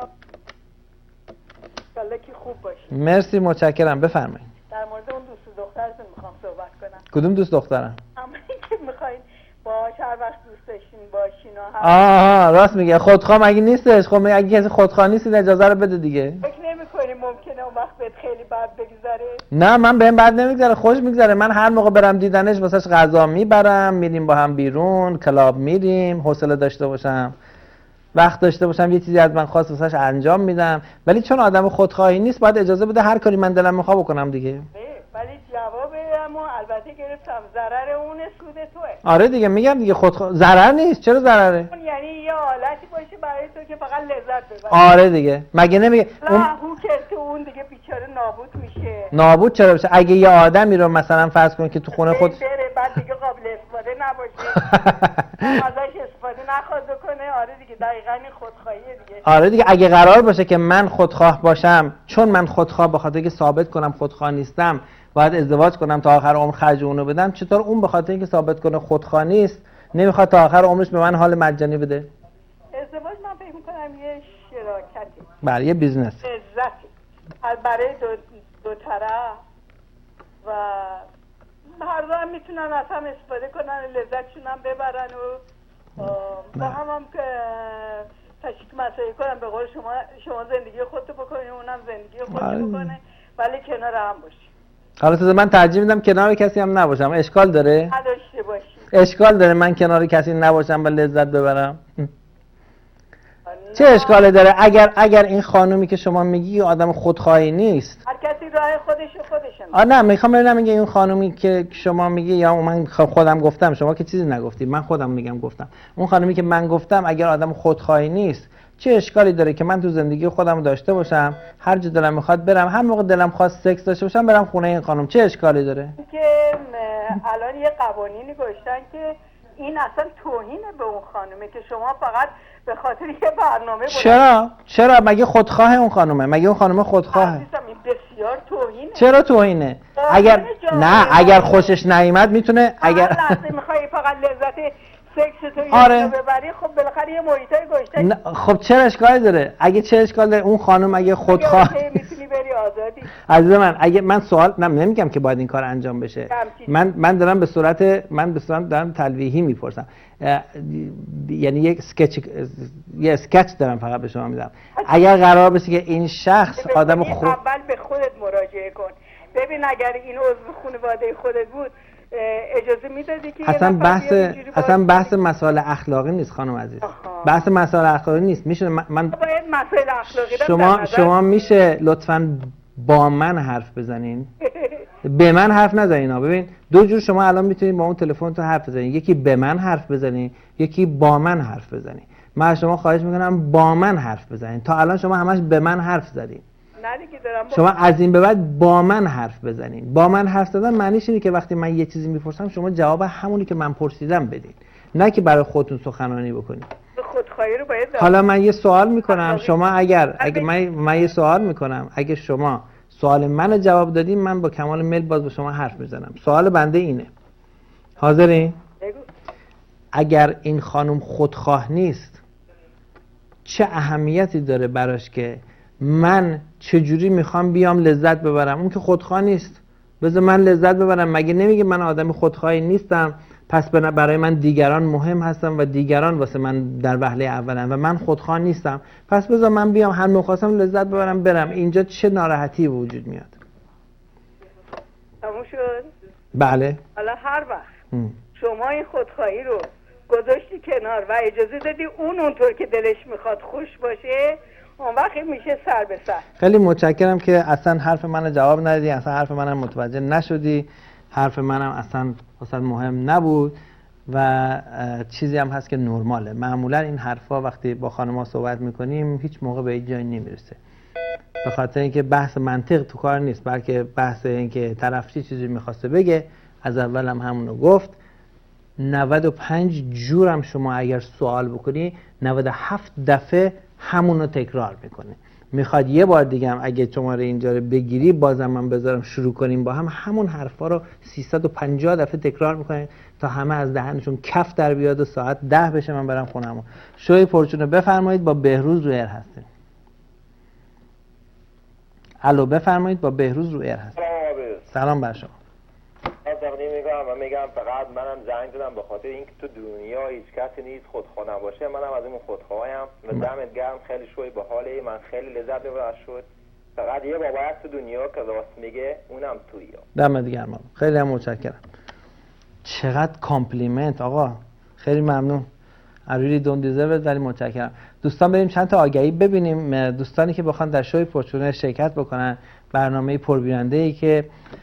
Speaker 11: سلام کی خوب باشی.
Speaker 1: مرسی، متشکرم، بفرمایید.
Speaker 11: در مورد اون دوست دخترتون میخوام صحبت کنم.
Speaker 1: کدوم دوست دخترم؟
Speaker 11: همونی که میخواین باهاش هر وقت دوست داشتین باشین و
Speaker 1: آها راست میگه. خودخواه مگه نیستش؟ خب اگه کسی خودخواه نیست اجازه رو بده دیگه.
Speaker 11: فکر نمی‌کنی ممکنه اون وقت بهت خیلی بد بگذره؟
Speaker 1: نه، من بهم بد نمیگذره، خوش میگذره. من هر موقع برم دیدنش واسش غذا میبرم، میریم با هم بیرون، کلاب میریم، حوصله داشته باشم. وقت داشته باشم یه چیزی از من خواست واسش انجام میدم، ولی چون آدم خودخواهی نیست باید اجازه بده هر کاری من دلم میخواد بکنم دیگه.
Speaker 11: ولی جواب اما البته گرفتم ضرر اون سود توئه.
Speaker 1: آره دیگه میگم دیگه ضرر نیست. چرا ضرره؟
Speaker 11: یعنی یه حالتی باشه برای تو که فقط لذت ببری.
Speaker 1: آره دیگه مگه نمیگه
Speaker 11: اون که تو اون دیگه بیچاره نابود میشه.
Speaker 1: نابود چرا بشه؟ اگه یه آدمی رو مثلا فرض کن که تو خونه خود
Speaker 11: بره بعد دیگه قابل استفاده نباشه ازش استفاده نخواد بکنه، آره دیگه دقیقاً این خودخواهیه دیگه.
Speaker 1: آره دیگه اگه قرار باشه که من خودخواه باشم، چون من خودخواه به خاطر اینکه ثابت کنم خودخواه نیستم باید ازدواج کنم تا آخر عمر خرج اونو بدم، چطور اون به خاطر اینکه ثابت کنه خودخواه نیست نمیخواد تا آخر عمرش به من حال مجانی بده؟
Speaker 11: ازدواج من فکر می‌کنم یه شراکتی،
Speaker 1: بله یه بیزنس،
Speaker 11: عزتی برای دو طرف و هر دو هم میتونن از هم استفاده کنن، لذتشون هم ببرن و با هم که تشکیل مسئله کنن. به قول شما زندگی خودتو بکنی اونم زندگی خودتو بکنه، ولی کنار هم باشی.
Speaker 1: حالا من ترجیح میدم کنار کسی هم نباشم. اشکال داره؟
Speaker 11: نداشته باشی.
Speaker 1: اشکال داره من کنار کسی نباشم و لذت ببرم؟ چه اشکالی داره؟ اگر این خانومی که شما میگی آدم خودخواهی نیست،
Speaker 11: هر کسی راه خودشه.
Speaker 1: نه میخوام ببینم میگه این خانومی که شما میگی یا من خودم گفتم، شما که چیزی نگفتی، من خودم میگم گفتم، اون خانومی که من گفتم اگر آدم خودخواهی نیست چه اشکالی داره که من تو زندگی خودم داشته باشم، هر جا دلم میخواد برم، هر موقع دلم خواست سکس داشته باشم برم خونه این خانم، چه اشکالی داره؟
Speaker 11: که الان یه قوانینی گذاشتن که این اصلا توهینه به اون خانومه که شما فقط به خاطر یه برنامه
Speaker 1: چرا مگه خودخواه اون خانومه؟ مگه اون خانومه خودخواهه؟
Speaker 11: این بسیار توهینه.
Speaker 1: چرا توهینه؟ اگر خوشش نیامد میتونه
Speaker 11: اگر لحظه میخوای فقط لذت سکس تو ببری، خب بالاخره یه محیطای گذاشتن.
Speaker 1: خب چرا اشکالی داره؟ اگه چه اشکالی داره؟ اون خانم اگه خودخواه
Speaker 11: میتونی بری آزادی.
Speaker 1: عزیز من من سوال نمیگم که باید این کار انجام بشه، من دارم به صورت دارم تلویحی میپرسم، یعنی یه اسکچ دارم فقط به شما میدم. اگر قرار باشه که این شخص آدم
Speaker 11: اول به خودت مراجعه کن ببین اگر این عضو خانواده خودت بود اجازه میدادی که
Speaker 1: اصلا بحث مسائل اخلاقی نیست خانم عزیز. بحث مسائل اخلاقی نیست. میشه من
Speaker 11: باید مسائل اخلاقی
Speaker 1: شما میشه لطفاً با من حرف بزنین؟ به من حرف نزنین. ببین دو جور شما الان میتونید با اون تلفنتون حرف بزنین، یکی به من حرف بزنین، یکی با من حرف بزنین. من از شما خواهش میکنم با من حرف بزنین. تا الان شما همش به من حرف زدین. شما از این به بعد با من حرف بزنین. با من حرف زدن معنیش اینه که وقتی من یه چیزی میپرسم شما جواب همونی که من پرسیدم بدین، نه که برای خودتون سخنرانی بکنید.
Speaker 11: خودخواهی رو باید
Speaker 1: حالا من یه سوال میکنم، شما اگه من یه سوال میکنم، اگه شما سوال من جواب دادین من با کمال میل باز با شما حرف میزنم. سوال بنده اینه، حاضرین؟ اگر این خانم خودخواه نیست چه اهمیتی داره براش که من چجوری میخوام بیام لذت ببرم؟ اون که خودخواه نیست، بذار من لذت ببرم. مگه نمیگه من آدم خودخواهی نیستم پس برای من دیگران مهم هستن و دیگران واسه من در وهله اولن و من خودخواه نیستم، پس بذار من بیام هر موقع خواستم لذت ببرم برم. اینجا چه ناراحتی وجود میاد؟
Speaker 11: تموم شد؟
Speaker 1: بله.
Speaker 11: حالا هر وقت شما این خودخواهی رو گذاشتی کنار و اجازه دادی اونطور که دلش میخواد خوش باشه، اون وقت میشه سر به سر.
Speaker 1: خیلی متشکرم که اصلا حرف منو جواب ندادی، اصلا حرف منم متوجه نشدی، حرف منم اصلا مهم نبود و چیزی هم هست که نرماله. معمولا این حرفا وقتی با خانم‌ها صحبت میکنیم هیچ موقع به جایی نمیرسه، به خاطر اینکه بحث منطق تو کار نیست، بلکه بحث اینکه طرف چیزی میخواسته بگه، از اول هم همونو گفت. 95 جورم شما اگر سوال بکنی 97 دفعه همونو تکرار میکنه. میخواد یه بار دیگه هم اگه شماره اینجا رو بگیری بازم من بذارم شروع کنیم با هم همون حرفا رو 350 دفعه تکرار میکنیم تا همه از دهنشون کف در بیاد و ساعت 10 بشه من برم خونم. شوی پرچون رو بفرمایید، با بهروز رو ایر هستیم. الو بفرمایید، با بهروز رو ایر هستیم. سلام بر شما.
Speaker 12: میگم فقط منم زنگ زدم به خاطر اینکه تو دنیا هیچ کسی نیست خودخواه نباشه. منم از اون خودخواهیم و دمت گرم، خیلی شوی باحاله، من خیلی لذت بردم شد. فقط یه بابا تو دنیا که راست میگه اونم تویی.
Speaker 1: دمت گرم، خیلی متشکرم. چقدر کامپلیمنت آقا، خیلی ممنون. I really don't deserve it ولی متشکرم. دوستان بریم چند تا آگهی ببینیم. دوستانی که بخوان در شوی پرچونه شرکت بکنن، برنامه پربیننده‌ای که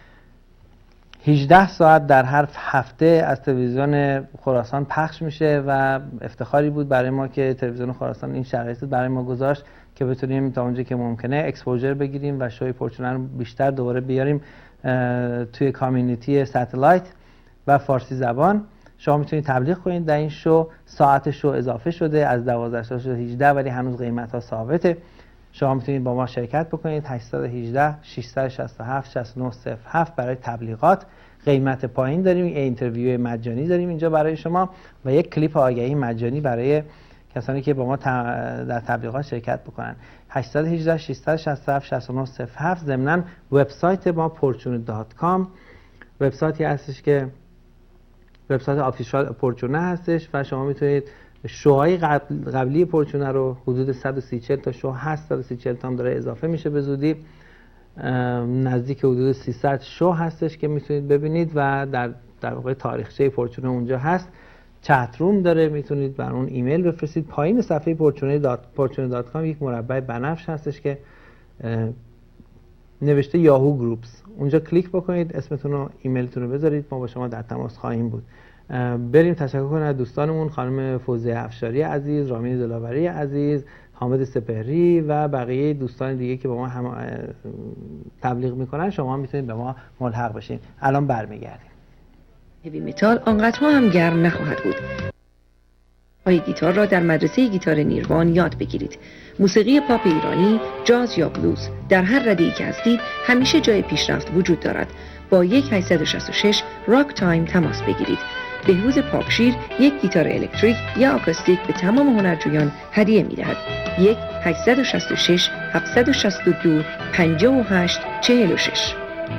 Speaker 1: 18 ساعت در هر هفته از تلویزیون خراسان پخش میشه و افتخاری بود برای ما که تلویزیون خراسان این شرایط برای ما گذاشت که بتونیم تا اونجا که ممکنه اکسپوژر بگیریم و شوی پرچونه رو بیشتر دوباره بیاریم توی کامیونیتی ساتلایت و فارسی زبان. شما میتونید تبلیغ کنید در این شو. ساعت شو اضافه شده، از 12 تا شده 18 ولی هنوز قیمت ها ثابته. شما میتونید با ما شرکت بکنید. 818 667 6907 برای تبلیغات. قیمت پایین داریم، اینترویو مجانی داریم اینجا برای شما و یک کلیپ آگهی مجانی برای کسانی که با ما در تبلیغات شرکت بکنن. 818 667 6907. ضمناً وبسایت ما portune.com وبسایتی هستش که وبسایت آفیشال پرچونه هستش و شما میتونید شوهای قبلی پرچونه رو حدود 130 تا شو هست، 130 تا هم داره اضافه میشه به زودی، نزدیک حدود 300 شو هستش که میتونید ببینید و در واقع تاریخچه پرچونه اونجا هست. چت روم داره، میتونید بر اون ایمیل بفرستید. پایین صفحه portune.com یک مربع بنفش هستش که نوشته یاهو گروپس، اونجا کلیک بکنید، اسمتون و ایمیلتون رو بذارید، ما با شما در تماس خواهیم بود. بریم تشکر کنیم از دوستانمون، خانم فوزیه افشاری عزیز، رامین دلاوری عزیز، حامد سپهری و بقیه دوستان دیگه که با ما هم تبلیغ میکنن. شما میتونید به ما ملحق بشین. الان برمیگردیم.
Speaker 2: هیوی متال آنقدرها هم گرم نخواهد بود. پای گیتار را در مدرسه گیتار نیروان یاد بگیرید. موسیقی پاپ ایرانی، جاز یا بلوز در هر رده‌ای که هستید همیشه جای پیشرفت وجود دارد. با 1866 راک تایم تماس بگیرید. بهروز پاپشیر یک گیتار الکتریک یا آکوستیک به تمام هنرجویان هدیه می‌دهد. 1866 762 58 46.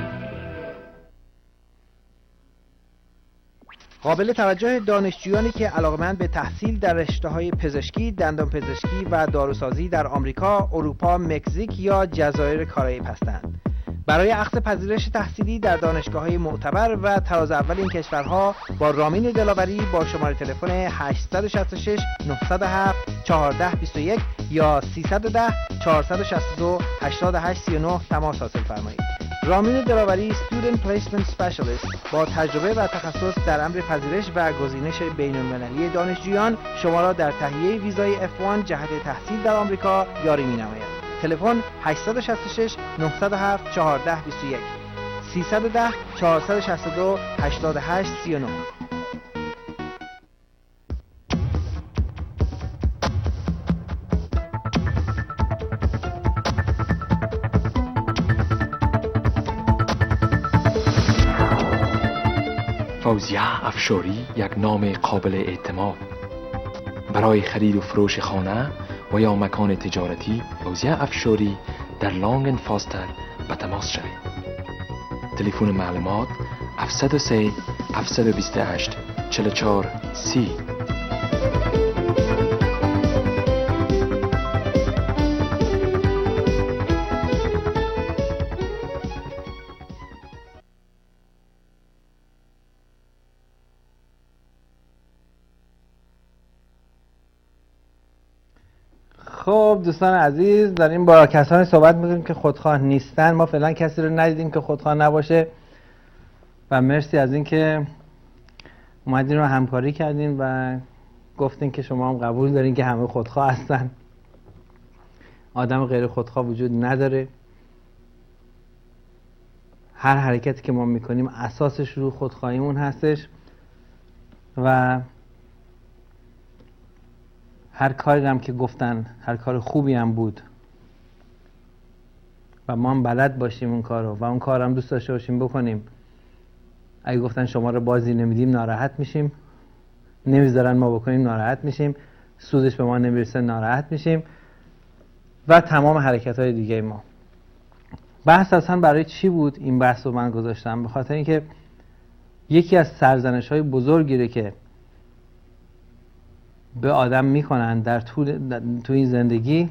Speaker 1: قابل توجه دانشجویانی که علاقمند به تحصیل در رشته‌های پزشکی، دندانپزشکی و داروسازی در آمریکا، اروپا، مکزیک یا جزایر کارائیب هستند. برای اخذ پذیرش تحصیلی در دانشگاه‌های معتبر و تراز اول این کشورها با رامین دلاوری با شماره تلفن 866 907 1421 یا 310 462 8839 تماس حاصل فرمایید. رامین دلاوری Student Placement Specialist با تجربه و تخصص در امر پذیرش و گزینش بین‌المللی دانشجویان شما را در تهیه ویزای F1 جهت تحصیل در آمریکا یاری می‌نماید. تلفن 866 907 1421 310 462 8839.
Speaker 3: فوزیه افشاری یک نام قابل اعتماد. برای خرید و فروش خانه و یا مکان تجارتی فوزیه افشاری در لانگن فاستر به تماس شوید. تلفن معلومات 703 728 44 30.
Speaker 1: خب دوستان عزیز، داریم با کسانی صحبت می‌کنیم که خودخواه نیستن. ما فعلا کسی رو ندیدیم که خودخواه نباشه و مرسی از اینکه اومدین رو همکاری کردین و گفتین که شما هم قبول دارین که همه خودخواه هستن. آدم غیر خودخواه وجود نداره. هر حرکتی که ما میکنیم اساسش رو خودخواهیمون هستش و هر کاری هم که گفتن هر کار خوبی هم بود و ما هم بلد باشیم اون کارو و اون کار هم دوست داشته باشیم بکنیم. اگه گفتن شما رو بازی نمیدیم ناراحت میشیم، نمیذارن ما بکنیم ناراحت میشیم، سودش به ما نمیرسه ناراحت میشیم و تمام حرکت های دیگه ما. بحث اصلا برای چی بود این بحث رو من گذاشتم؟ به خاطر اینکه یکی از سرزنش های بزرگیه که به آدم میکنن در تو این زندگی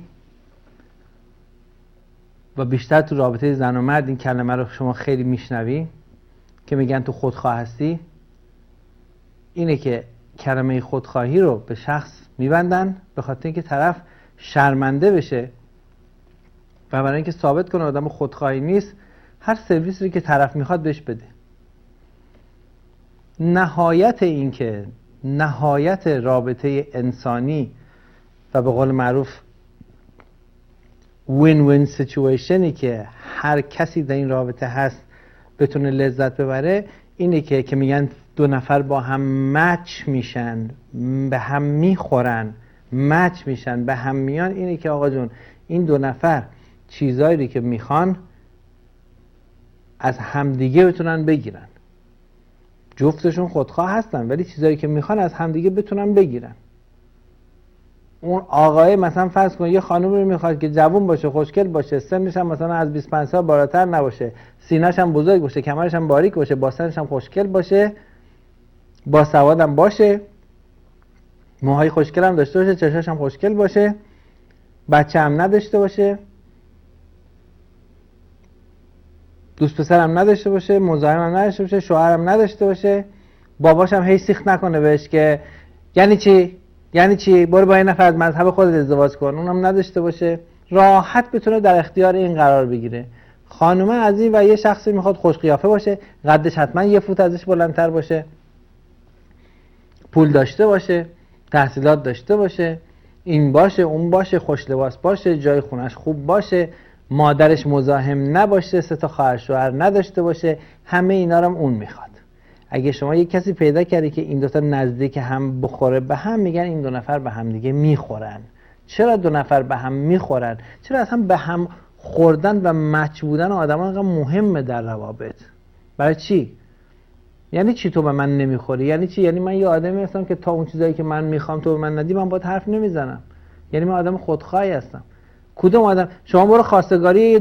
Speaker 1: و بیشتر تو رابطه زن و مرد، این کلمه رو شما خیلی میشنوی که میگن تو خودخواه هستی، اینه که کلمه خودخواهی رو به شخص میبندن به خاطر اینکه طرف شرمنده بشه و برای اینکه ثابت کنه آدم خودخواهی نیست هر سرویسی رو که طرف میخواد بهش بده. نهایت رابطه انسانی و به قول معروف win-win situationی که هر کسی در این رابطه هست بتونه لذت ببره اینه که میگن دو نفر با هم مچ میشن، به هم میخورن، مچ میشن، به هم میان. اینه که آقا جون این دو نفر چیزایی که میخوان از همدیگه بتونن بگیرن. جفتشون خودخواه هستن ولی چیزایی که میخوان از همدیگه بتونن بگیرن. اون آقای مثلا فرض کن یه خانومی رو میخواد که جوون باشه، خوشگل باشه، سنش هم مثلا از 25 سال بالاتر نباشه، سینه‌ش هم بزرگ باشه، کمرش هم باریک باشه، باسنش هم خوشگل باشه، با سواد هم باشه، موهای خوشگل هم داشته باشه، چشاش هم خوشگل باشه، بچه هم نداشته باشه، دوست پسر هم نداشته باشه، مزاحم هم نداشته باشه، شوهر هم نداشته باشه، باباش هم هیچ سیخ نکنه بهش که یعنی چی برو با این نفر از مذهب خودت ازدواج کن، اونم نداشته باشه، راحت بتونه در اختیار این قرار بگیره. خانومه از این و یه شخصی میخواد خوش قیافه باشه، قدش حتما یه فوت ازش بلندتر باشه، پول داشته باشه، تحصیلات داشته باشه، این باشه اون باشه، خوش لباس باشه، جای خونش خوب باشه، مادرش مزاحم نباشه، 3 تا خواهر شوهر نداشته باشه. همه اینا رو هم اون میخواد. اگه شما یک کسی پیدا کردی که این دوتا نزدیک هم بخوره به هم، میگن این دو نفر به هم دیگه میخورن. چرا دو نفر به هم میخورن؟ چرا اصلا به هم خوردن و مچ بودن آدم ها مهمه در روابط؟ برای چی؟ یعنی چی تو به من نمیخوری؟ یعنی چی؟ یعنی من یه آدمی هستم که تا اون چیزایی که من میخوام تو به من ندی من باهات حرف نمیزنم. یعنی من آدم خودخواهی هستم. کدوم آدم؟ شما برو خواستگاری یه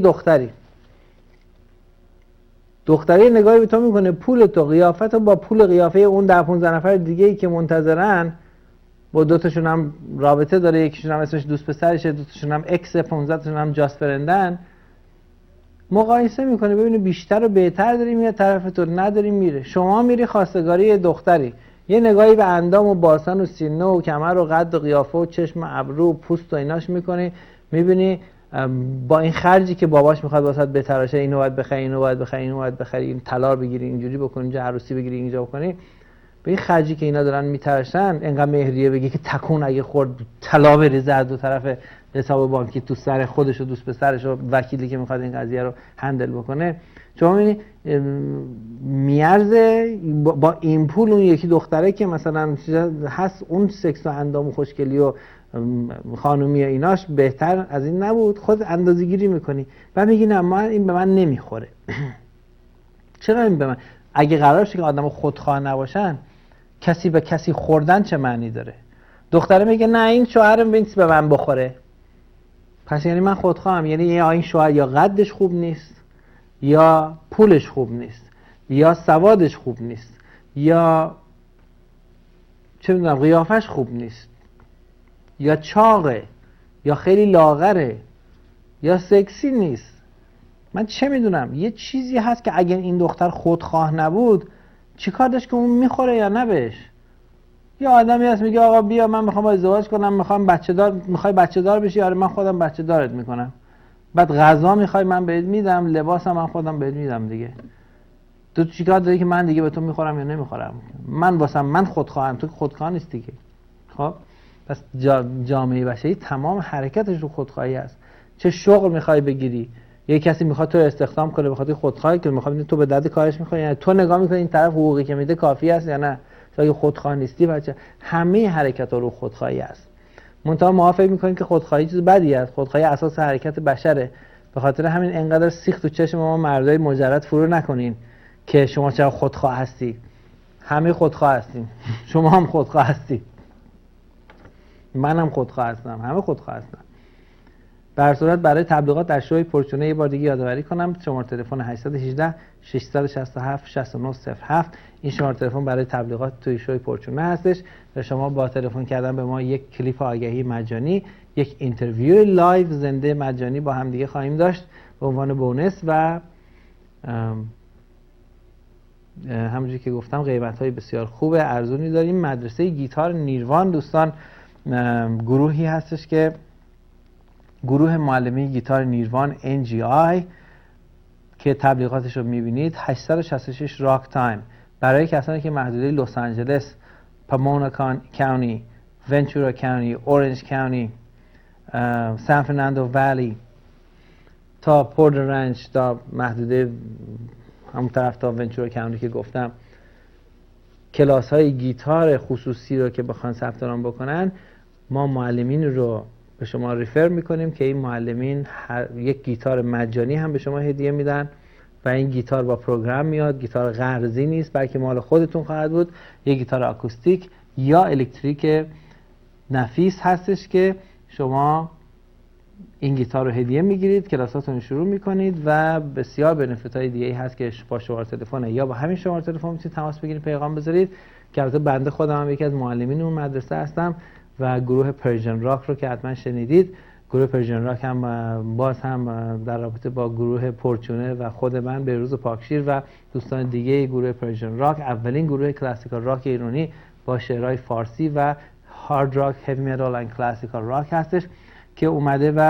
Speaker 1: دختری نگاهی به تو میکنه، پول تو، قیافت تو با پول قیافه اون 10-15 نفر دیگه ای که منتظرن، با دوتاشون هم رابطه داره، یکیشون هم اسمش دوست پسرشه، دوتاشون هم اکس، 15 تاشون هم جاست فرندن، مقایسه میکنه ببینه بیشتر و بهتر داری میاد طرف تو، نداری میره. شما میری خواستگاری یه دختری، یه نگاهی به اندام و باسن و سینه و کمر و قد و قیافه و چشم و ابرو و پوست و ایناش میکنی، میبینی با این خرجی که باباش میخواد واسات بتراشه، اینو باید بخری، اینو باید بخری، اینو باید بخری، این طلا بگیری، اینجوری بکنی، اینجا عروسی بگیری، اینجا بکنی، به این خرجی که اینا دارن میتراشن انقدر مهریه بگی که تکون اگه خورد طلا بریزه از دو طرف حساب بانکی تو سر خودش و دوست پسرش و وکیلی که میخواد این قضیه رو هندل بکنه. شما میبینی میارزه با این پول اون یکی دختره که مثلا هست اون سکس و اندام و خوشگلی و خانومی ایناش بهتر از این نبود، خود اندازه‌گیری میکنی و میگی نه من این به من نمیخوره. چرا این به من؟ اگه قرار شه که آدم خودخواه نباشن، کسی به کسی خوردن چه معنی داره؟ دختره میگه نه این شوهرم به من بخوره، پس یعنی من خودخواهم، یعنی یا این شوهر یا قدش خوب نیست، یا پولش خوب نیست، یا سوادش خوب نیست، یا چه میدونم قیافش خوب نیست، یا چاقه، یا خیلی لاغره، یا سکسی نیست. من چه میدونم، یه چیزی هست که اگر این دختر خودخواه نبود چیکار داشت که اون میخوره یا نه بهش؟ یه آدمی هست میگه آقا بیا من میخوام ازدواج کنم، میخوام بچه دار، میخوای بچه دار بشی؟ آره من خودم بچه دارت میکنم. بعد غذا میخوای من بهت میدم، لباسم من خودم بهت میدم دیگه. تو چیکار داری که من دیگه به تو میخورم یا نمیخورم؟ من خودخواهم، تو خودخواه نیستی دیگه. خب پس جامعه بشری تمام حرکتش رو خودخواهی است. چه شغل میخوای بگیری؟ یه کسی میخواد تو استخدام کنه بخاطر خودخواهی که میخواد تو به درد کارش میخوری، یعنی تو نگاه میکنی این طرف حقوقی که میده کافی است یا نه؟ اگه خودخواه نیستی بچه همه حرکت ها رو خودخواهی است. منتها ما فکر میکنیم که خودخواهی چیز بدی است. خودخواهی اساس حرکت بشره. به خاطر همین انقدر سیخ تو چشم ما مردای مجرد فرو نکنین که شما چرا خودخواه هستی. همه خودخواه هستیم. شما هم خودخواه هستی، منم خودخواه هستم، همه خودخواه هستن. به هر صورت برای تبلیغات در شوی پرچونه یه بار دیگه یادآوری کنم، شماره تلفن 818 667 6907 این شماره تلفن برای تبلیغات توی شوی پرچونه هستش و شما با تلفن کردن به ما یک کلیپ آگهی مجانی، یک اینترویو لایو زنده مجانی با هم دیگه خواهیم داشت به عنوان بونس و همونجوری که گفتم قیمت‌های بسیار خوب ارزونی داریم. مدرسه گیتار نیروان دوستان گروهی هستش که گروه معلمی گیتار نیروان NGI که تبلیغاتش رو می‌بینید. 866 راک تایم برای کسانی که محدوده لس آنجلس، پامونا کاونتی، ونچورا کاونتی، اورنج کاونتی، سان فرناندو ولی تا پورت رنچ تا محدوده همون طرف تا ونچورا کاونتی که گفتم کلاس های گیتار خصوصی رو که بخوان ثبت نام بکنن، ما معلمین رو به شما ریفر میکنیم که این معلمین یک گیتار مجانی هم به شما هدیه میدن و این گیتار با پروگرام میاد. گیتار قرضی نیست بلکه مال خودتون خواهد بود. یک گیتار آکوستیک یا الکتریک نفیس هستش که شما این گیتار رو هدیه میگیرید، کلاساتون شروع میکنید و بسیار بنفیت‌های دیگه‌ای هست که با شماره تلفن یا با همین شماره تلفن میتونید تماس بگیرید، پیغام بذارید. که البته بنده خودم هم یکی از معلمین اون مدرسه هستم و گروه پرژن راک رو که حتما شنیدید، گروه پرژن راک هم باز هم در رابطه با گروه پورچونه و خود من بهروز پاکشیر و دوستان دیگه گروه پرژن راک اولین گروه کلاسیکال راک ایرانی با شعرهای فارسی و هارد راک، هیوی متال و کلاسیکال راک هستش که اومده و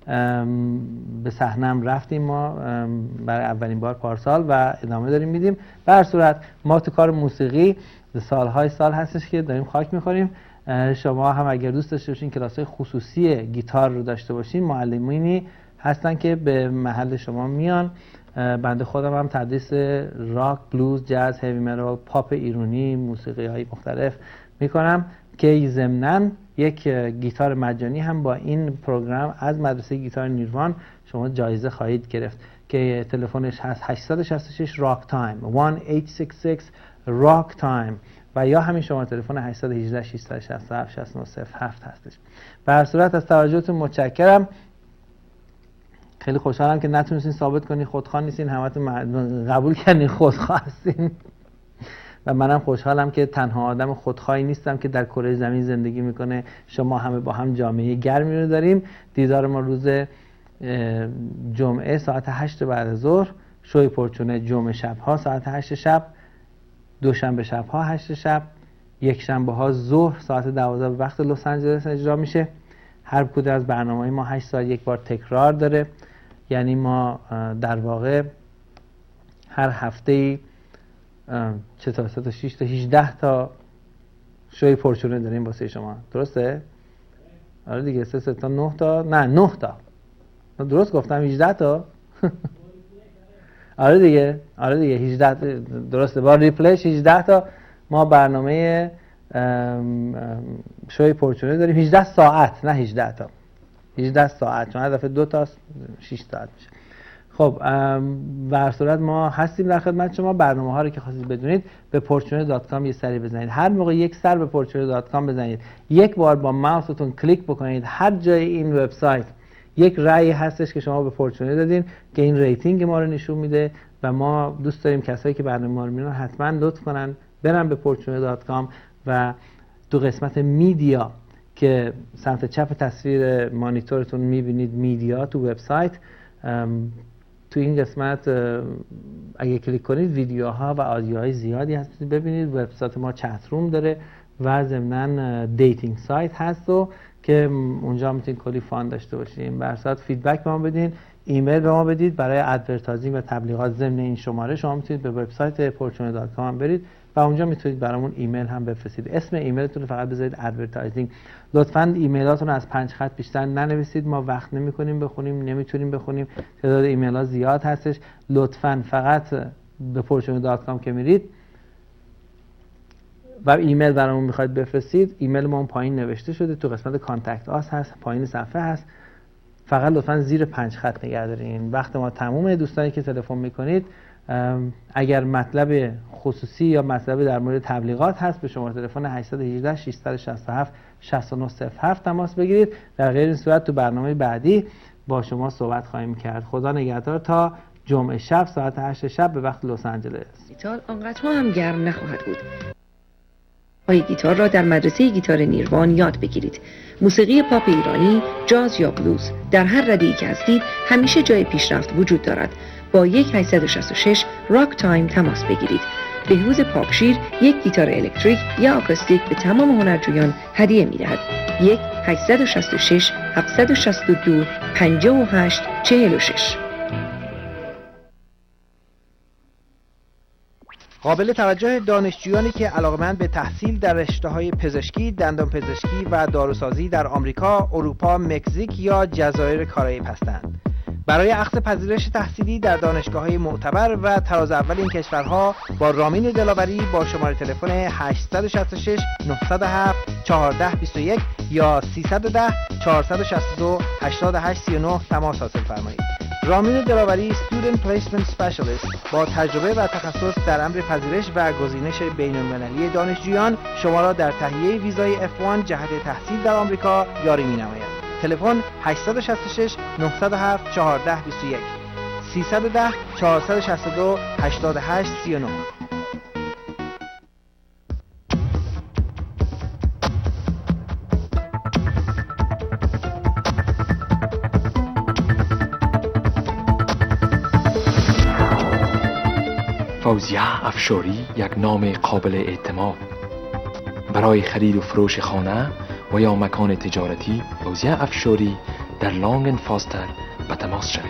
Speaker 1: به صحنه رفتیم ما برای اولین بار پارسال و ادامه داریم میدیم. به هر صورت ما تو کار موسیقی سالهای سال هستش که داریم خاک میخوریم. شما هم اگر دوست داشته باشین کلاس‌های خصوصی گیتار رو داشته باشین، معلمینی هستن که به محل شما میان. بنده خودم هم تدریس راک، بلوز، جاز، هیوی متال، پاپ ایرانی، موسیقی‌های مختلف میکنم که ضمناً یک گیتار مجانی هم با این پروگرام از مدرسه گیتار نیروان شما جایزه خواهید گرفت که تلفنش هست 866 راک تایم 1866 راک تایم و یا همین شما تلفن 818 667 6907 هستش. به هر صورت از توجهتون متشکرم. خیلی خوشحالم که نتونستین ثابت کنین خودخواه نیستین، همتون قبول کردین خودخواه هستین و منم خوشحالم که تنها آدم خودخواهی نیستم که در کره زمین زندگی میکنه. شما همه با هم جامعه گرمی رو داریم. دیدار ما روز جمعه ساعت 8 بعد از ظهر، شوی پورچونه جمعه شب ها ساعت 8 شب، دوشنبه شب ها 8 شب، یک شنبه ها ظهر ساعت 12 به وقت لس آنجلس اجرا میشه. هر کدوم از برنامه‌های ما 8 ساعت یک بار تکرار داره، یعنی ما در واقع هر هفته چه تا 3 تا 6 تا 18 تا شوی پورچونه داریم واسه شما. درسته؟ آره دیگه 3 تا 9 تا، نه 9 تا. درست گفتم 18 تا. آره دیگه 18 درسته. با ریپلیش 18 تا ما برنامه شوی پورچونه داریم. 18 ساعت نه 18 تا، 18 ساعت، چون هر دفعه 2 تا 6 ساعت میشه. خب به هر صورت ما هستیم در خدمت شما. برنامه ها رو که خواستید بدونید به portune.com یه سری بزنید. هر موقع یک سر به portune.com بزنید، یک بار با ماوستون کلیک بکنید، هر جای این وبسایت یک رأی هستش که شما به پورچونه دادین که این ریتینگ ما رو نشون میده و ما دوست داریم کسایی که برنامه ما رو میبینن حتما لطف کنن برن به portune.com و تو قسمت میدیا که سمت چپ تصویر مانیتورتون میبینید میدیا تو وبسایت، تو این قسمت اگه کلیک کنید ویدیوها و آدیوهای زیادی هست ببینید. وبسایت ما چت روم داره و ضمناً دیتینگ سایت هست و که اونجا میتونید کلی فان داشته باشین. به هر صورت فیدبک به ما بدین، ایمیل به ما بدید برای ادورتایزینگ و تبلیغات ضمن این شماره. شما میتونید به وبسایت portune.com برید و اونجا میتونید برامون ایمیل هم بفرستید. اسم ایمیلتون رو فقط بذارید ادورتایزینگ. لطفاً ایمیلاتون از 5 خط بیشتر ننویسید، ما وقت نمی‌کنیم بخونیم، نمیتونیم بخونیم، تعداد ایمیل‌ها زیاد هستش. لطفاً فقط به portune.com که میرید و ایمیل برامون میخواید بفرستید، ایمیل ما اون پایین نوشته شده، تو قسمت کانتکت آس هست، پایین صفحه هست. فقط لطفاً زیر 5 خط نگه دارین. وقت ما تمومه. دوستانی که تلفن میکنید اگر مطلب خصوصی یا مطلب در مورد تبلیغات هست به شماره تلفن 818 667 6907 تماس بگیرید. در غیر این صورت تو برنامه بعدی با شما صحبت خواهیم کرد. خدا نگهدار تا جمعه شب ساعت 8 شب به وقت لس آنجلس.
Speaker 2: گیتار آنقدر هم گرم نخواهد بود. پای گیتار را در مدرسه گیتار نیروان یاد بگیرید. موسیقی پاپ ایرانی، جاز یا بلوز در هر رده‌ای که هستید همیشه جای پیشرفت وجود دارد. با 1866 راک تایم تماس بگیرید. بهروز پاکشیر یک گیتار الکتریک یا آکوستیک به تمام هنرجویان هدیه می‌دهد. 1-866-762-58-46
Speaker 1: قابل توجه دانشجویانی که علاقمند به تحصیل در رشته‌های پزشکی، دندانپزشکی و داروسازی در آمریکا، اروپا، مکزیک یا جزایر کارائیب هستند. برای اخذ پذیرش تحصیلی در دانشگاه‌های معتبر و طراز اول این کشورها با رامین دلاوری با شماره تلفن 866 907 1421 یا 310 462 8839 تماس حاصل فرمایید. رامین دلاوری Student Placement Specialist با تجربه و تخصص در امر پذیرش و گزینش بین‌المللی دانشجویان شما را در تهیه ویزای F1 جهت تحصیل در آمریکا یاری می‌نماید. تلفن 866 907 1421 310 462 8839.
Speaker 3: فوزیه افشاری یک نام قابل اعتماد. برای خرید و فروش خانه و یا مکان تجارتی فوزیه افشاری در لانگن فاستر به تماس شوید.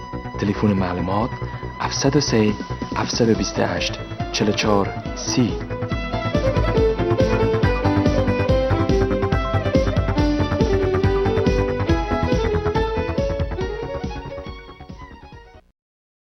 Speaker 3: تلفن معلومات 703 728 44 30